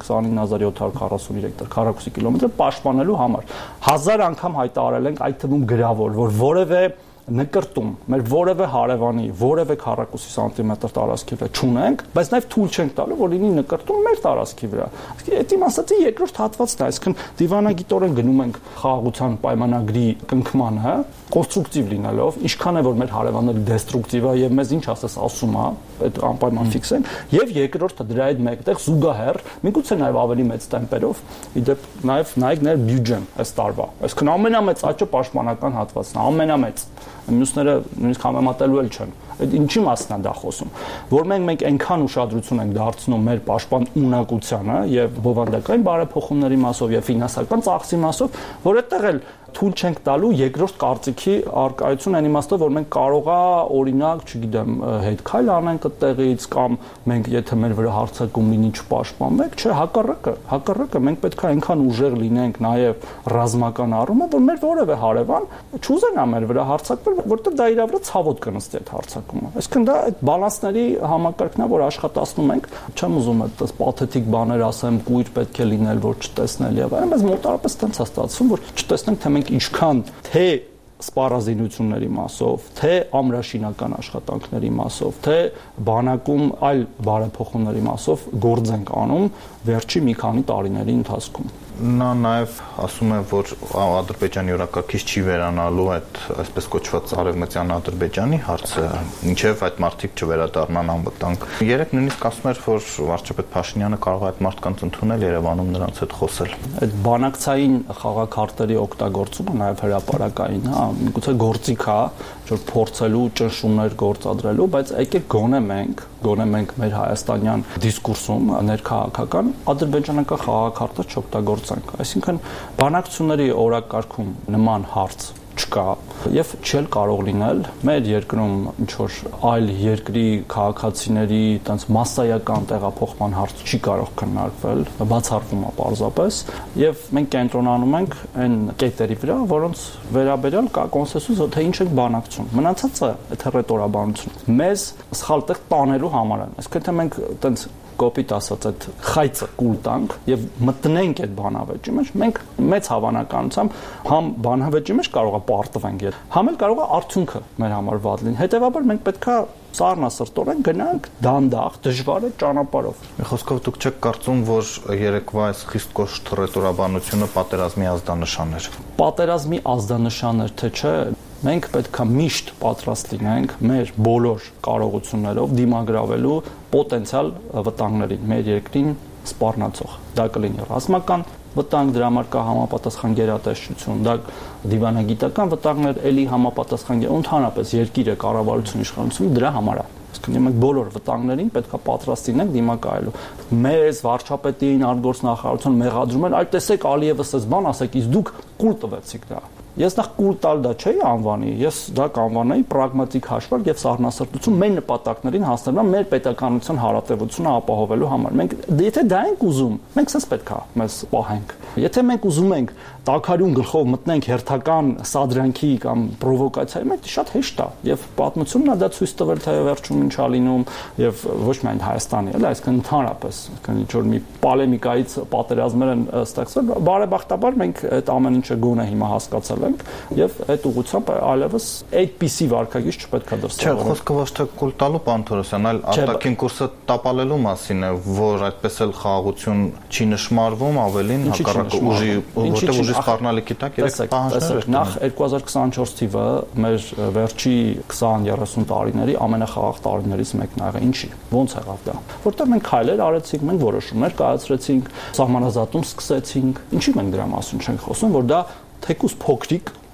29743 քառակուսի կիլոմետր պաշտպանելու համար։ 1000 անգամ հայտարարել ենք, այդ թվում գրավոր, որ որևէ նկրտում մեր որևէ հարևանի որևէ քառակուսի սանտիմետր տարածքի վրա չունենք, բայց նաև թույլ չենք տալու, որ լինի նկրտում մեր տարածքի վրա։ Այդ իմ ասածի երկրորդ հատվածն է, այսինքն դիվանագիտորեն գնում ենք խաղաղության պայմանագրի կնքմանը, կոնստրուկտիվ լինելով, ինչքան է որ մեր հարևանները դեստրուկտիվ է եւ մեզ ինչ ասես ասում է, այդ անպայման ֆիքսեն, եւ երկրորդը դրա հետ մեկտեղ զուգահեռ, միգուցե նաև ավելի մեծ տեմպերով, իդեպ նաև նայեք ներ բյուջեն այս տարվա։ Այսինքն ամենամեծ աճը պաշտպանական հատվածն է, ամենամեծ։ Մյուսները նույնիսկ համեմատելու էլ չեն։ Այդ ինչի մասն է դա խոսում, որ մենք այնքան ուշադրություն ենք դարձնում մեր պաշտպան ունակությանը եւ բովանդակային բարեփոխումների մասով եւ ֆինանսական ծախսի մասով, որ այդտեղ էլ թույլ չենք տալու երկրորդ կարծիքի արկայություն այն իմաստով, որ մենք կարողա օրինակ, չգիտեմ, հետ քայլ անենք այդտեղից կամ մենք եթե մեր վրա հարձակում լինի չպաշտպանվենք, չէ, հակառակը մենք պետք է այնքան ուժեղ լինենք նաեւ ռազմական առումով, որ մեր որևէ հարևան չուզենա մեր վրա հարձակվել, որտեղ դա իր վրա ցավոտ կնստի այդ հարձակումը։ Այսինքն դա այդ բալանսների համակարգն է, որ աշխատացնում ենք, չեմ ուզում այդպես պաթետիկ բաներ ասեմ, կույր պետք է լինել, որ չտեսնել եւ այլն, բայց մոտարապես տենց է ստացվում, որ չտեսնենք թե մենք ինչքան թե սպառազինությունների մասով, թե ամրաշինական աշխատանքների մասով, թե բանակում այլ բարեփոխումների մասով գործ ենք անում վերջի մի քանի տարիների ընթացքում։ Նա նաև ասում է, որ Ադրբեջանի օրակարգից չի վերանալու այդ այսպես կոչված արևմտյան Ադրբեջանի հարցը, ինչև այդ մարդիկ չվերադառնան անվտանգ։ Երեք նույնիսկ ասում էր, որ վարչապետ Փաշինյանը կարող է այդ մարդկանց ընդունել Երևանում նրանց հետ խոսել։ Այդ բանակցային խաղաքարտերի օգտագործումը նաև հրապարակային, հա, միգուցե գործիք է, որ փորձելու ճնշումներ գործադրելու, բայց եկեք գոնե մենք մեր հայաստանյան դիսկուրսում ներքաղաքական ադրբեջանական խաղաքարտը չօգտագործենք։ Այսինքն բանակցությունների օրակարգում նման հարց չկա եւ չել կարող լինել մեր երկրում ինչ որ այլ երկրի քաղաքացիների այտենց massայական տեղափոխման հարց չի կարող քննարկվել, բացառվում է պարզապես եւ մենք կենտրոնանում ենք այն կետերի վրա, որոնց վերաբերյալ կա կոնսենսուս, թե ինչ ենք բանակցում։ Մնացածը այդ հռետորաբանություն մեզ սխալ տեղ տանելու համար է։ Այսինքն թե մենք այտենց կոպիտ ասած այդ խայծը կուլ տանք եւ մտնենք այդ բանավեճի մեջ, մենք մեծ հավանականությամբ համ բանավեճի մեջ կարող է պարտվենք, համ էլ կարող է արդյունքը մեր համար վատ լինի։ Հետեւաբար մենք պետքա սառնասրտորեն գնանք դանդաղ, դժվար ճանապարհով։ Մի խոսքով դուք չեք կարծում, որ երեկվա այս խիստ կոշտ ռետորաբանությունը պատերազմի ազդանշան էր։ Պատերազմի ազդանշան էր, թե չէ, մենք պետք է միշտ պատրաստ լինենք մեր բոլոր կարողություններով դիմագրավելու պոտենցիալ վտանգներին մեր երկրին սպառնացող։ Դա կլինի ռազմական վտանգ, դրա համար կա համապատասխան գերատեսչություն, դա դիվանագիտական վտանգներ, էլի համապատասխան ընդհանրապես երկիրը կառավարություն իշխանությունը դրա համար է։ Այսինքն մենք բոլոր վտանգներին պետք է պատրաստ լինենք դիմակայելու։ Մեզ վարչապետին, արտգործնախարարություն մեղադրում են, այ տեսեք Ալիևը ասես բան, ասեք, իսկ դուք կուլ տվեցիք դա։ Ես նախ կուլ տալ դա չէի անվանի, ես դա կանվանեի պրագմատիկ հաշվարկ եւ սառնասրտություն մեր նպատակներին հասնելու, մեր պետականության հարատեվությունը ապահովելու համար։ Մենք եթե դա ենք ուզում, մենք sense պետք է մեզ պահենք։ Եթե մենք ուզում ենք տակարյուն գլխով մտնենք հերթական սադրանքի կամ պրովոկացիայի մեջ, շատ հեշտ է եւ պատմությունն է դա ցույց տվել, թե վերջում ինչ է լինում եւ ոչ միայն Հայաստանի, այլ այսինքն ընդհանրապես, այսինքն ինչ որ մի պոլեմիկայից պատերազմներ են ստեղծվել, բարեբախտաբար մենք այդ ամեն ինչը գոնե հիմա հասկացել եւ այդ ուղղությամբ այլևս այդպիսի վարկագիծ չպետք է դրսևորել։ Չէ, խոսքը ոչ թե կուլ տալու պարոն Թորոսյան, այլ արտաքին կուրսը տապալելու մասին է, որ այդպես էլ խաղաղություն չի նշмарվում, ավելին հակառակը ուժի, որտեղ ուժի սպառնալիքի տակ երեք պահանջներ էր։ Նախ 2024 թիվը մեր վերջի 20-30 տարիների ամենախաղաղ տարիներից մեկն ա եղել։ Ինչի։ Ոնց եղավ դա։ Որտեղ մենք քայլեր արեցինք, մենք որոշումներ կայացրեցինք, սահմանազատում սկսեցինք։ Ինչի մենք դրա մասին չենք խոսում, որ դա թեկուզ փոքրիկ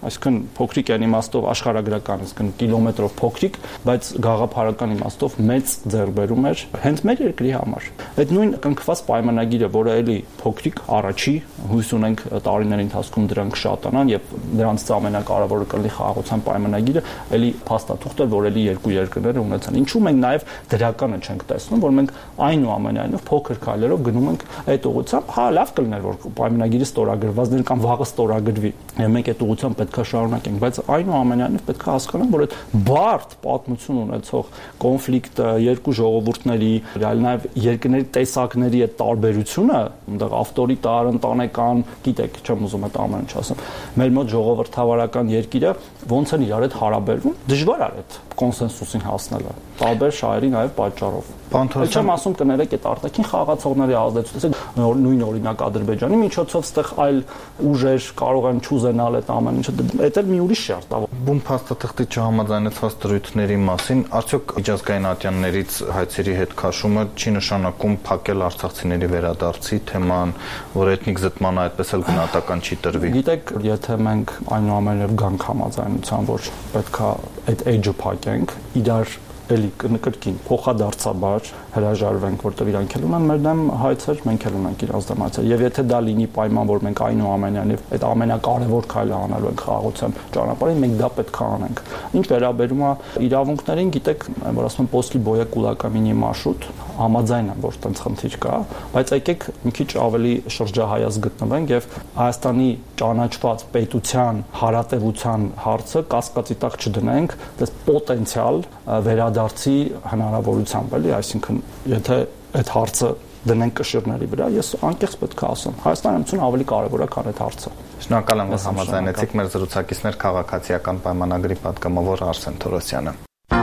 այսինքն փոքրիկ են իմաստով աշխարհագրական, այսինքն կիլոմետրով փոքրիկ, բայց գաղափարական իմաստով մեծ ձեռքբերում էր հենց մեր երկրի համար։ Այդ նույն կնքված պայմանագիրը, որը էլի փոքրիկ, առաջի, հույս ունենք տարիների ընթացքում դրանք շատանան եւ դրանից ամենակարևորը կլինի խաղաղության պայմանագիրը, էլի փաստաթուղթ է, որ էլի երկու երկրները ունեցան։ Ինչու մենք նաեւ դրականը չենք տեսնում, որ մենք այնուամենայնիվ փոքր քայլերով գնում ենք այդ ուղղությամբ, հա լավ կլիներ, որ պայմանագիրը ստորագրված դեր կամ վաղը ստորագրվի։ Մենք այդ ուղղությամբ պետքա շարունակենք, բայց այնուամենայնիվ պետքա հասկանանք, որ այդ բարդ պատմություն ունեցող կոնֆլիկտը, երկու ժողովուրդների, նաեւ երկրների տեսակների այդ տարբերությունը, այնտեղ ավտորիտար, ընտանեկան, գիտեք, չեմ ուզում այդ ամեն ինչ ասեմ, մեր մոտ ժողովրդավարական երկիրը ոնց են իրար հետ հարաբերվում, դժվար է այդ կոնսենսուսին հասնելը, տարբեր շահերի նաեւ պատճառով։ Չեմ ասում կներեք այդ արտաքին խաղացողների ազդեցությունը, նույն օրինակ Ադրբեջանի միջոցով ստեղ այլ ուժեր կարող են չուզենալ այդ ամեն ինչը, դա էլ մի ուրիշ շերտ է։ Բուն փաստաթղթի չհամաձայնեցված դրույթների մասին, արդյոք միջազգային ատյաններից հայցերի հետ քաշումը չի նշանակում փակել արցախցիների վերադարձի թեման, որ էթնիկ զտմանը այդպես էլ գնահատական չի տրվի։ Գիտեք, եթե մենք այնուամենայնիվ գանք համաձայնության, որ պետքա այդ edge-ը փակենք, իրար էլի կրկին փոխադարձաբար հրաժարվենք, որտեղ իրանք էլ ունեն մեր դեմ հայցեր, մենք էլ ունենք իրանց դեմ հայցեր։ Եվ եթե դա լինի պայման, որ մենք այնուամենայնիվ այդ ամենակարևոր քայլը անելու ենք խաղաղության ճանապարհին, մենք դա պետք է անենք։ Ինչ վերաբերում է իրավունքներին, գիտեք, որ ասում են «После боя кулаками маршрут», համաձայն եմ, որ տենց խնդիր կա, բայց եկեք մի քիչ ավելի շրջահայաց գտնվենք եւ Հայաստանի ճանաչված պետության հարատեվության հարցը կասկածի տակ չդնենք, դες պոտենցիալ վերադարձի հնարավորությամբ, էլի, այսինքն եթե այդ հարցը դնենք կշիռների վրա, ես անկեղծ պետք է ասեմ, Հայաստանի ամուսին ավելի կարևոր է, քան այդ հարցը։ Շնորհակալ եմ, որ համաձայնեցիք մեր զրուցակիցներ քաղաքացիական պայմանագրի պատգամավոր Արսեն Թորոսյանը։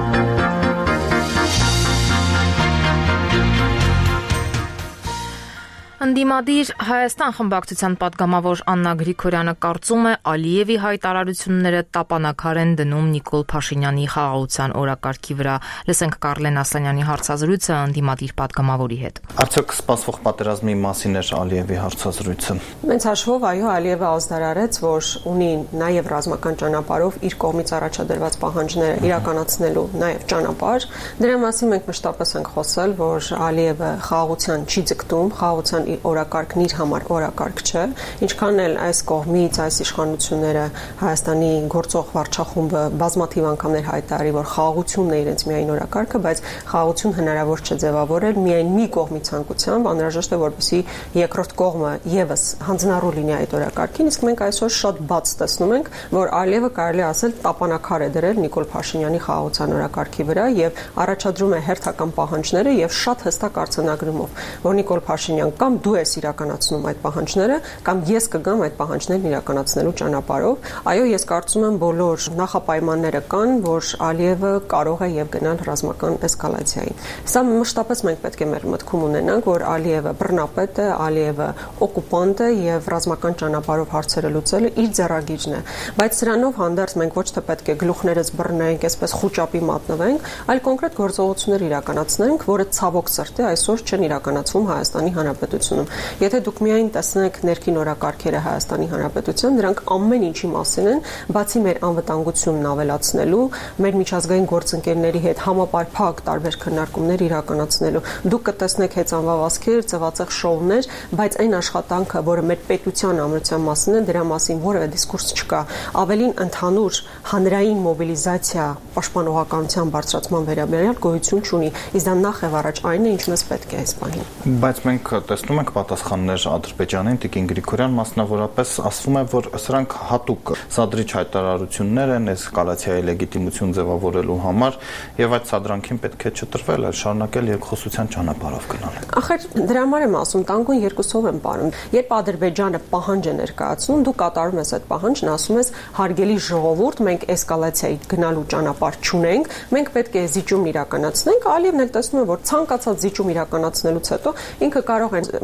Ընդդիմադիր Հայաստան խմբակցության պատգամավոր Աննա Գրիգորյանը կարծում է Ալիևի հայտարարությունները տապանակար են դնում Նիկոլ Փաշինյանի խաղաղության օրակարգի վրա։ Լսենք Կարլեն Ասլանյանի հարցազրույցը ընդդիմադիր պատգամավորի հետ։ Արդյոք սպասվող պատերազմի մասին էր Ալիևի հարցազրույցը։ Մեծ հաշվով, այո, Ալիևը ազդարարեց, որ ունի նաև ռազմական ճանապարհով իր կողմից առաջադրված պահանջները իրականացնելու նաև ճանապարհ։ Դրա մասին մենք մշտապես ենք խոսել, որ Ալիևը խաղաղության չի ձգտում, խաղաղության օրակարգն իր համար օրակարգ չէ, ինչքան էլ այս կողմից այս իշխանությունները Հայաստանի գործող վարչախումբը բազմաթիվ անգամներ հայտարարի, որ խաղաղությունն է իրենց միայն օրակարգը, բայց խաղաղություն հնարավոր չէ ձևավորել միայն մի կողմի ցանկությամբ, անհրաժեշտ է որպեսզի երկրորդ կողմը եւս հանձնառու լինի այդ օրակարգին, իսկ մենք այսօր շատ բաց տեսնում ենք, որ Ալիևը կարելի ասել տապանակար է դրել Նիկոլ Փաշինյանի խաղաղության օրակարգի վրա եւ առաջադրում է հերթական պահանջները եւ շատ հստակ արձանագրումով, որ Նիկոլ Փաշինյան կամ դու ես իրականացնում այդ պահանջները կամ ես կգամ այդ պահանջներն իրականացնելու ճանապարհով։ Այո, ես կարծում եմ բոլոր նախապայմանները կան, որ Ալիևը կարող է եւ գնալ ռազմական էսկալացիայի։ Սա մշտապես մենք պետք է մեր մտքում ունենանք, որ Ալիևը բռնապետ է, Ալիևը օկուպանտ է եւ ռազմական ճանապարհով հարցերը լուծելը իր ձեռագիրջն է։ Բայց սրանով հանդերձ մենք ոչ թե պետք է գլուխներս բռնենք, այսպես խուճապի մատնվենք, այլ կոնկրետ գործողություններ իրականացնենք, որը ցավոք սրտի այսօր չեն իրականացվում Հայաստանի Հանրապետությունում։ Եթե դուք միայն տեսնեք ներքին օրակարգերը Հայաստանի Հանրապետության, դրանք ամեն ինչի մասին են, բացի մեր անվտանգությունն ավելացնելու, մեր միջազգային գործընկերների հետ համապարփակ տարբեր քննարկումներ իրականացնելու։ Դուք կտեսնեք հեծանվավազքեր, ծվածեղ շոուներ, բայց այն աշխատանքը, որը մեր պետության ամրության մասին է, դրա մասին որևէ դիսկուրս չկա։ Ավելին ընդհանուր հանրային մոբիլիզացիա պաշտպանողականության բարձրացման վերաբերյալ գոյություն չունի։ Իսկ դա նախ եւ առաջ այն է, ինչ մեզ պետք է այս պահին։ Բայց մենք տեսնում ենք պատասխաններ Ադրբեջանին, Տիկին Գրիգորյան մասնավորապես ասվում է, որ սրանք հատուկ սադրիչ հայտարարություններ են էսկալացիայի լեգիտիմություն ձևավորելու համար եւ այդ սադրանքին պետք է չտրվել, այլ շարունակել երկխոսության ճանապարհով գնալ։ Ախր դրա համար եմ ասում, տանկուն երկուսով եմ պարում։ Երբ Ադրբեջանը պահանջ է ներկայացնում, դու կատարում ես այդ պահանջն, ասում ես հարգելի ժողովուրդ, մենք էսկալացիայի գնալու ճանապարհ չունենք, մենք պետք է զիջումն իրականացնենք, Ալիևն էլ տեսնում է, որ ցանկացած զիջում իրականացնելուց հետո ինքը կարող է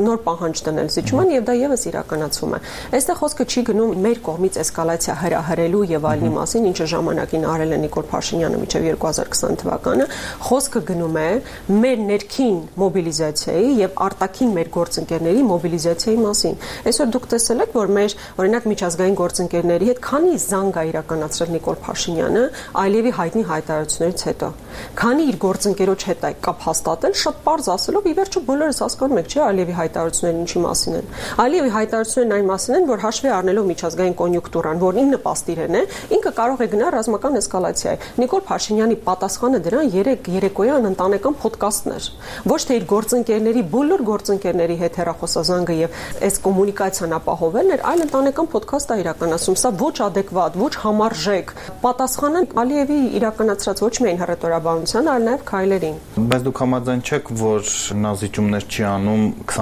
նոր պահանջ դնել զիջման եւ դա եւս իրականացվում է։ Այստեղ խոսքը չի գնում մեր կողմից էսկալացիա հրահրելու եւ այլնի մասին, ինչը ժամանակին արել է Նիկոլ Փաշինյանը մինչեւ 2020 թվականը, խոսքը գնում է մեր ներքին մոբիլիզացիայի եւ արտաքին մեր գործընկերների մոբիլիզացիայի մասին։ Այսօր դուք տեսել եք, որ մեր օրինակ միջազգային գործընկերների հետ քանի զանգ է իրականացրել Նիկոլ Փաշինյանը Ալիևի հայտնի հայտարարություններից հետո։ Քանի իր գործընկերոջ հետ է կապ հաստատել, շատ պարզ ասելով, ի վերջո բոլորս հասկանում եք, չէ՞, Ալիևի հայտարարությունները ինչի մասին են։ Ալիևի հայտարարություններն այն մասին են, որ հաշվի առնելով միջազգային կոնյունկտուրան, որ ինքը պաստիրեն է, ինքը կարող է գնալ ռազմական էսկալացիայի։ Նիկոլ Փաշինյանի պատասխանը դրան երեկոյան ընտանեկան ոդկասթն էր։ Ոչ թե իր գործընկերների, բոլոր գործընկերների հետ հեռախոսազանգը եւ այս կոմունիկացիան ապահովելն էր, այլ ընտանեկան ոդկասթ է իրականացում։ Սա ոչ ադեկվատ, ոչ համարժեք պատասխանը Ալիևի իրականացրած ոչ միայն հռետորաբանության, այլ նաեւ քայլերին։ Բայց դուք համաձայն չեք, որ նա զիջումներ չի անում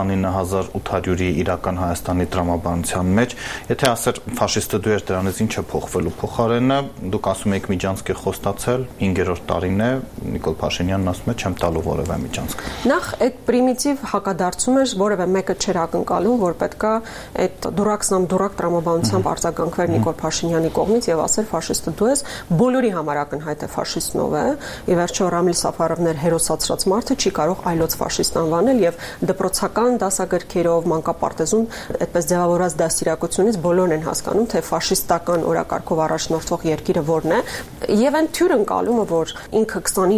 29800-ի իրական Հայաստանի տրամաբանության մեջ, եթե ասեր ֆաշիստը դու ես դրանից ինչ է փոխվելու փոխարենը, դուք ասում եք Միջանցքի խոստացել 5-րդ տարին է, Նիկոլ Փաշինյանն ասում է չեմ տալու որևէ Միջանցք։ Նախ այդ պրիմիտիվ հակադարձում էր, որևէ մեկը չէր ակնկալում, որ պետքա այդ դուրակ տրամաբանությամբ արձագանքվեր Նիկոլ Փաշինյանի կողմից եւ ասել ֆաշիստը դու ես, բոլորի համար ակնհայտ է ֆաշիստն ով է, ի վերջո Ռամիլ Սաֆարովն էր հերոսացրած մարդը, չի կարող այլոց ֆաշիստ անվանել եւ դպրոցական դասագրքերով մանկապարտեզում այդպես ձևավորած դաստիարակությունից բոլորն են հասկանում, թե ֆաշիստական օրակարգով առաջնորդվող երկիրը որն է եւ այն թյուր ընկալումը, որ ինքը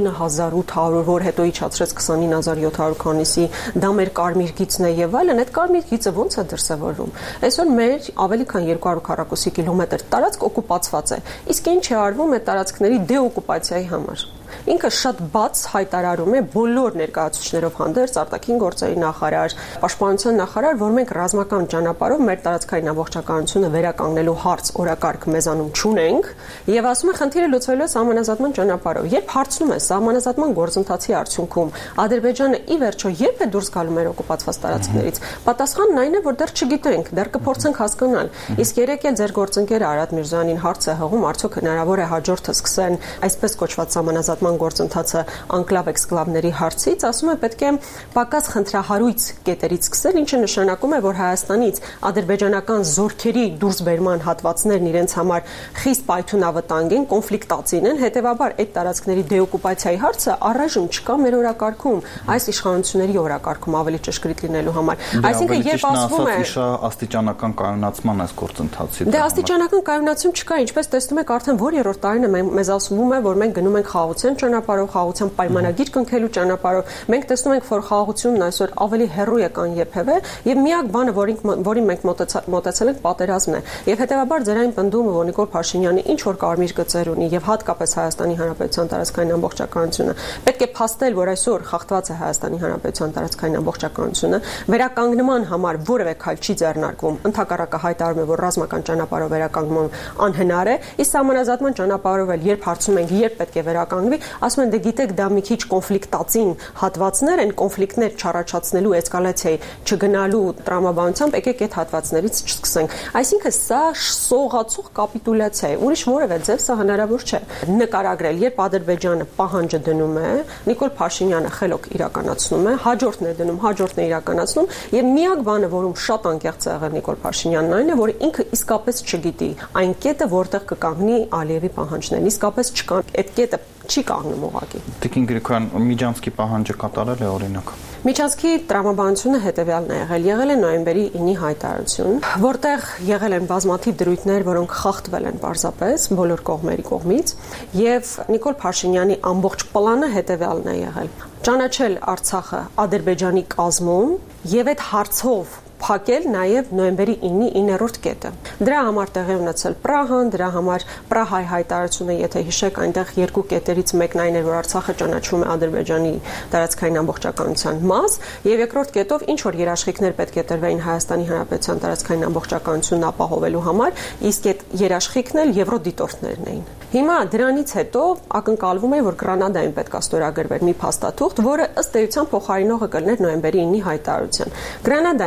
29800, որ հետո իջացրեց 29700 քանիսի, դա մեր կարմիր գիծն է եւ այլն, այդ կարմիր գիծը ոնց է դրսեւորվում։ Այսօր մեր ավելի քան 200 քառակուսի կիլոմետր տարածք օկուպացված է։ Իսկ ինչ է արվում այդ տարածքների դեօկուպացիայի համար։ Ինքը շատ բաց հայտարարում է բոլոր ներկայացուցիչներով հանդերձ արտաքին գործերի նախարար, պաշտպանության նախարար, որ մենք ռազմական ճանապարհով մեր տարածքային ամբողջականությունը վերականգնելու հարց օրակարգ մեզանում չունենք եւ ասում է խնդիրը լուծվելու է սահմանազատման ճանապարհով։ Երբ հարցնում է սահմանազատման գործընթացի արդյունքում Ադրբեջանը ի վերջո երբ է դուրս գալու մեր օկուպացված տարածքներից, պատասխանն այն է, որ դեռ չգիտենք, դեռ կփորձենք հասկանալ։ Իսկ երեք էլ ձեր գործընկերը Արադ Միրզոյանին հարց է հղում, արդյոք հնարավոր է հաջորդը սկսեն այսպես կոչված սահմանազատման գործընթացը անկլավ-էքսկլավների հարցից, ասում է պետք է պակաս խնդրահարույց կետերից սկսել, ինչը նշանակում է, որ Հայաստանից ադրբեջանական զորքերի դուրսբերման հատվածներն իրենց համար խիստ պայթունավտանգ են, կոնֆլիկտածին են, հետևաբար այդ տարածքների դեօկուպացիայի հարցը առայժմ չկա մեր օրակարգում, այս իշխանությունների օրակարգում ավելի ճշգրիտ լինելու համար։ Այսինքն երբ ասվում է աստիճանական կայունացման այս գործընթացի, դե աստիճանական կայունացում չկա, ինչպես տեսնում եք, արդեն որ երրորդ տարին է մեզ ասվում է, որ մենք գնում ենք խաղաղության ճանապարհով, խաղաղության պայմանագիր կնքելու ճանապարհով։ Մենք տեսնում ենք, որ խաղաղությունն այսօր ավելի հեռու է կան երբևէ, եւ միակ բանը, որին մենք մոտեցել ենք, պատերազմն է։ Եվ հետեւաբար ձեր այն պնդումը, որ Նիկոլ Փաշինյանը ինչ որ կարմիր գծեր ունի եւ հատկապես Հայաստանի Հանրապետության տարածքային ամբողջականությունը, պետք է փաստել, որ այսօր խախտված է Հայաստանի Հանրապետության տարածքային ամբողջականությունը, վերականգնման համար որևէ քայլ չի ձեռնարկվում, ընդհակառակը հայտարարում է, որ ռազմական ճանապարհով վերականգնումը անհնար է, իսկ սահմանազատման ճանապարհով էլ երբ հարցում ենք, երբ պետք է վերականգնվի, ասում են դե գիտեք դա մի քիչ կոնֆլիկտածին հատվածներ են, կոնֆլիկտներ չառաջացնելու էսկալացիայի չգնալու տրամաբանությամբ, եկեք այդ հատվածներից չսկսենք։ Այսինքն սա սողացող կապիտուլյացիա է, ուրիշ որևէ ձև սա հնարավոր չէ նկարագրել, երբ Ադրբեջանը պահանջը դնում է, Նիկոլ Փաշինյանը խելոք իրականացնում է, հաջորդն է դնում, հաջորդն է իրականացնում եւ միակ բանը, որում շատ անկեղծ է եղել Նիկոլ Փաշինյանն այն է, որ ինքը իսկապես չգիտի այն կետը, որտեղ կկանգնի Ալիևի պահանջներն, իսկապես չկան այդ կետը չի կանգնում ուղղակի։ Տիկին Գրիգորյան, Միջանցքի պահանջը կատարել է օրինակ։ Միջանցքի տրամաբանությունը հետևյալն է եղել է նոյեմբերի 9-ի հայտարարություն, որտեղ եղել են բազմաթիվ դրույթներ, որոնք խախտվել են պարզապես բոլոր կողմերի կողմից, եւ Նիկոլ Փաշինյանի ամբողջ պլանը հետևյալն է եղել. ճանաչել Արցախը Ադրբեջանի կազմում եւ այդ հարցով փակել նաև նոյեմբերի 9-ի 9-րդ կետը։ Դրա համար տեղի ունեցել Պրահան, դրա համար Պրահայի հայտարարությունը, եթե հիշեք, այնտեղ երկու կետերից մեկն այն էր, որ Արցախը ճանաչում է Ադրբեջանի տարածքային ամբողջականության մաս, եւ երկրորդ կետով ինչ որ երաշխիքներ պետք է տրվեին Հայաստանի Հանրապետության տարածքային ամբողջականությունն ապահովելու համար, իսկ այդ երաշխիքն էլ եվրոդիտորդներն էին։ Հիմա դրանից հետո ակնկալվում է, որ Գրանադայում պետք է ստորագրվեր մի փաստաթուղթ, որը ըստ էության փոխարինողը կլներ նոյեմբերի 9-ի հայտարարության։ Գրանադայում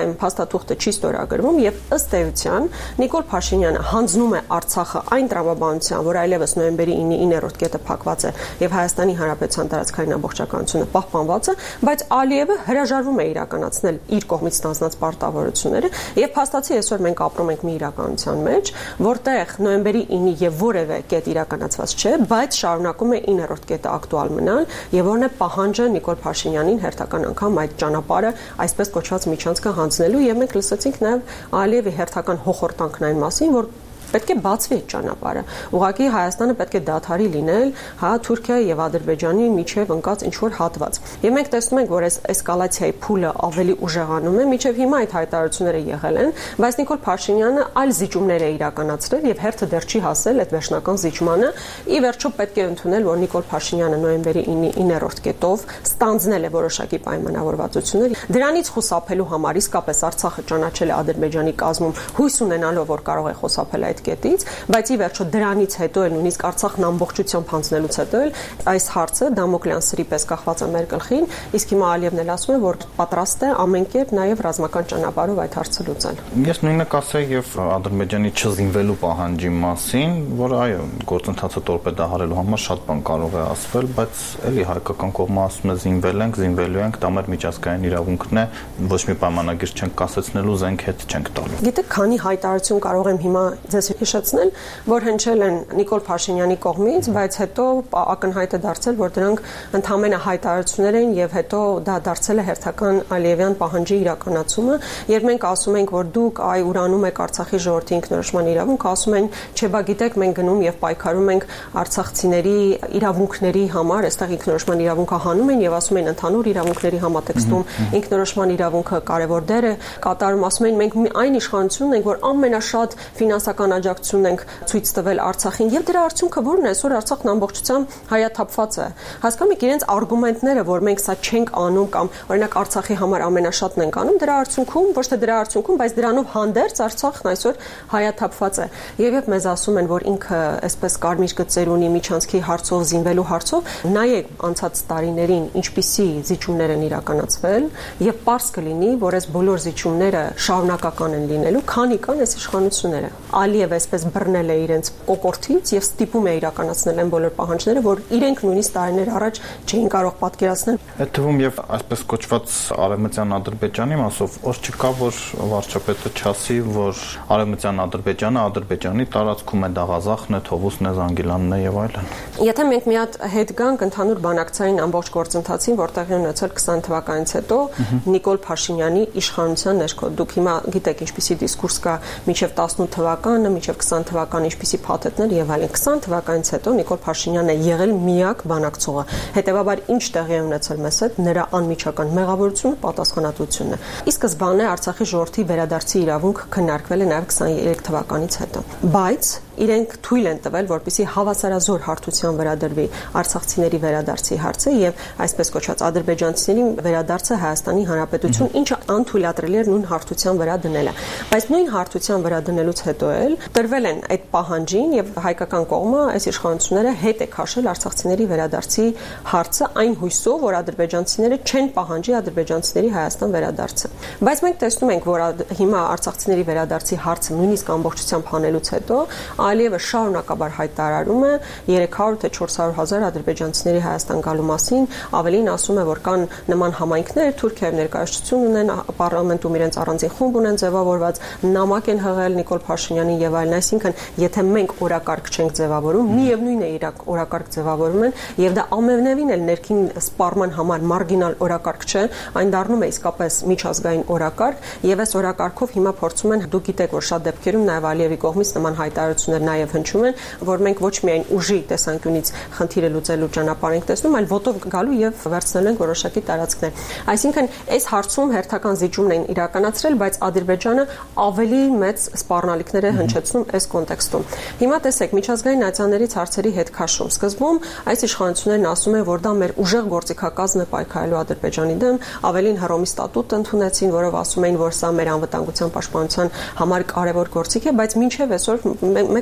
փաստաթուղթը չի ստորագրվում եւ ըստ էության Նիկոլ Փաշինյանը հանձնում է Արցախը այն տրամաբանության, որ այլևս նոյեմբերի 9-ի 9-րդ կետը փակված է եւ Հայաստանի Հանրապետության տարածքային ամբողջականությունը պահպանված է, բայց Ալիևը հրաժարվում է իրականացնել իր կողմից ստանձնած պարտավորությունները եւ փաստացի այսօր մենք ապրում ենք մի իրականության մեջ, որտեղ նոյեմբերի 9-ի եւ որևէ կետ իրականացված չէ, բայց շարունակում է 9-րդ կետը ակտուալ մնալ եւ որն է պահանջը Նիկոլ Փաշինյանին հերթական անգամ այդ ճանապարհը այսպես կոչված միջանցքը հանձնելու եւ մենք լսեցինք նաեւ Ալիևի հերթական հոխորտանքն այն մասին, որ պետք է բացվի այդ ճանապարհը։ Ուղղակի Հայաստանը պետք է դադարի լինել, Թուրքիայի եւ Ադրբեջանի միջև ընկած ինչ որ հատված։ Եվ մենք տեսնում ենք, որ այս էսկալացիայի փուլը ավելի ուժեղանում է, միջև հիմա այդ հայտարարությունները եղել են, բայց Նիկոլ Փաշինյանը այլ զիջումներ է իրականացրել եւ հերթը դեռ չի հասել այդ վերջնական զիջմանը։ Ի վերջո պետք է ընդունել, որ Նիկոլ Փաշինյանը նոյեմբերի 9-ի 9-րդ կետով ստանձնել է որոշակի պայմանավորվածություններ։ Դրանից խուսափելու համար իսկապես Արցախը ճանաչել է Ադրբեջանի կազմում, հույս ունենալով, որ կարող է խուսափել այդ կետից, բայց ի վերջո դրանից հետո էլ նույնիսկ Արցախն ամբողջությամբ հանձնելուց հետո էլ այս հարցը Դամոկլեան սրի պես կախված է մեր գլխին, իսկ հիմա Ալիևն էլ ասում է, որ պատրաստ է ամեն կերպ նաև ռազմական ճանապարհով այդ հարցը լուծել։ Ես նույնը կասեի եւ Ադրբեջանի չզինվելու պահանջի մասին, որ այո, գործընթացը տորպեդահարելու համար շատ բան կարող է ասվել, բայց էլի հայկական կողմը ասում է զինվելու ենք, դա մեր միջազգային իրավունքն է, ոչ մի պայմանագիր չենք կասեցնելու, զենք հետ չենք տալու։ Գիտեք, քանի հայտարարություն կարող եմ հիմա ձեզ հիշեցնել, որ հնչել են Նիկոլ Փաշինյանի կողմից, բայց հետո ակնհայտ է դարձել, որ դրանք ընդհանրապես հայտարարություններ են եւ հետո դա դարձել է հերթական Ալիևյան պահանջի իրականացումը, եւ մենք ասում ենք, որ դուք ուրանում եք Արցախի ժողովրդի ինքնորոշման իրավունք, ասում են, չէ, բա գիտեք, մենք գնում եւ պայքարում ենք արցախցիների իրավունքների համար, այստեղ ինքնորոշման իրավունքը հանում են եւ ասում են ընդհանուր իրավունքների համատեքստում ինքնորոշման իրավունքը կարեւոր դեր է կատարում, ասում են, մենք այն իշխանությունն ենք, որ ամենաշատ ֆինանսական աջակցությունն ենք ցույց տվել Արցախին եւ դրա արդյունքը որն է, այսօր Արցախն ամբողջությամբ հայաթափված է։ Հասկանում եք իրենց արգումենտները, որ մենք սա չենք անում կամ օրինակ Արցախի համար ամենաշատն ենք անում, դրա արդյունքում, ոչ թե դրա արդյունքում, բայց դրանով հանդերձ Արցախն այսօր հայաթափված է։ Եվ մեզ ասում են, որ ինքը այսպես կարմիր գծեր ունի միջանցքի հարցով, զինվելու հարցով, նայեք անցած տարիներին ինչպիսի զիջումներ են իրականացվել եւ պարզ կլինի, որ այս բոլոր զիջումները շարունակական են լինելու, քանի կան այս իշխանությունները։ Ալիևը այսպես բռնել է իրենց կոկորտից եւ ստիպում է իրականացնել այն բոլոր պահանջները, որ իրենք նույնիսկ տարիներ առաջ չէին կարող պատկերացնել։ Այդ թվում եւ այսպես կոչված արևմտյան Ադրբեջանի մասով որ չկա, որ վարչապետը չասի, որ արևմտյան Ադրբեջանը Ադրբեջանի տարածքում է, Դաղազախն է, Թովուսն է, Զանգիլանն է եւ այլն։ Եթե մենք մի հատ հետ գանք ընդհանուր բանակցային ամբողջ գործընթացին, որտեղ են ունեցել 20 թվականից հետո Նիկոլ Փաշինյանի իշխանության ներքո, դուք հիմա գիտեք ինչպիսի դիսկուրս կա մինչև 18 թվականը, մինչև 20 թվականը ինչպիսի փաթեթներ եւ այլն։ 20 թվականից հետո Նիկոլ Փաշինյանն է եղել միակ բանակցողը։ Հետևաբար ինչ տեղի է ունեցել մեզ հետ, նրա անմիջական մեղավորությունը, պատասխանատվությունն է։ Ի սկզբանե Արցախի ժողովրդի վերադարձի իրավունք քննարկվել է նաեւ 23 թվականից հետո։ Բայց իրենք թույլ են տվել, որպեսզի հավասարազոր հարթության վրա դրվի արցախցիների վերադարձի հարցը եւ այսպես կոչված ադրբեջանցիների վերադարձը Հայաստանի Հանրապետություն, ինչը անթույլատրելի էր նույն հարթության վրա դնելը։ Բայց նույն հարթության վրա դնելուց հետո էլ տրվել են այդ պահանջին եւ հայկական կողմը այս իշխանությունները հետ է քաշել արցախցիների վերադարձի հարցը այն հույսով, որ ադրբեջանցիները չեն պահանջի ադրբեջանցիների Հայաստան վերադարձը։ Բայց մենք տեսնում ենք, որ հիմա արցախցիների վերադարձի հարցը նույնիսկ ամբողջությամբ հանելուց հետո Ալիևը շարունակաբար հայտարարում է 300 թե 400 հազար ադրբեջանցիների Հայաստան գալու մասին, ավելին ասում է, որ կան նման համայնքներ, Թուրքիայում ներկայացություն ունեն, պարլամենտում իրենց առանձին խումբ ունեն ձևավորված, նամակ են հղել Նիկոլ Փաշինյանին եւ այլն, այսինքն եթե մենք օրակարգ չենք ձևավորում, միևնույն է իրակ օրակարգ ձևավորում են եւ դա ամենևին էլ ներքին սպառման համար մարգինալ օրակարգ չէ, այն դառնում է իսկապես միջազգային օրակարգ եւ այս օրակարգով հիմա փորձում են, դուք գիտեք, որ շատ դեպքերում նաեւ Ալիևի կողմից նման հայտարարություններ նաև հնչում են, որ մենք ոչ միայն ուժի տեսանկյունից խնդիրը լուծելու ճանապարհ ենք տեսնում, այլ ոտով գալու եւ վերցնելու ենք որոշակի տարածքներ։ Այսինքն այս հարցում հերթական զիջումն են իրականացրել, բայց Ադրբեջանը ավելի մեծ սպառնալիքներ է հնչեցնում այս կոնտեքստում։ Հիմա տեսեք, միջազգային նացիաներից հարցերի հետ քաշում։ Սկզբում այս իշխանություններն ասում են, որ դա մեր ուժեղ գործիքակազմն է պայքարելու Ադրբեջանի դեմ, ավելին Հռոմի ստատուտ ընդունեցին, որով ասում էին, որ սա մեր անվտանգության պաշտպանության համար կարևոր գործիք է, բայց մինչև այսօր մենք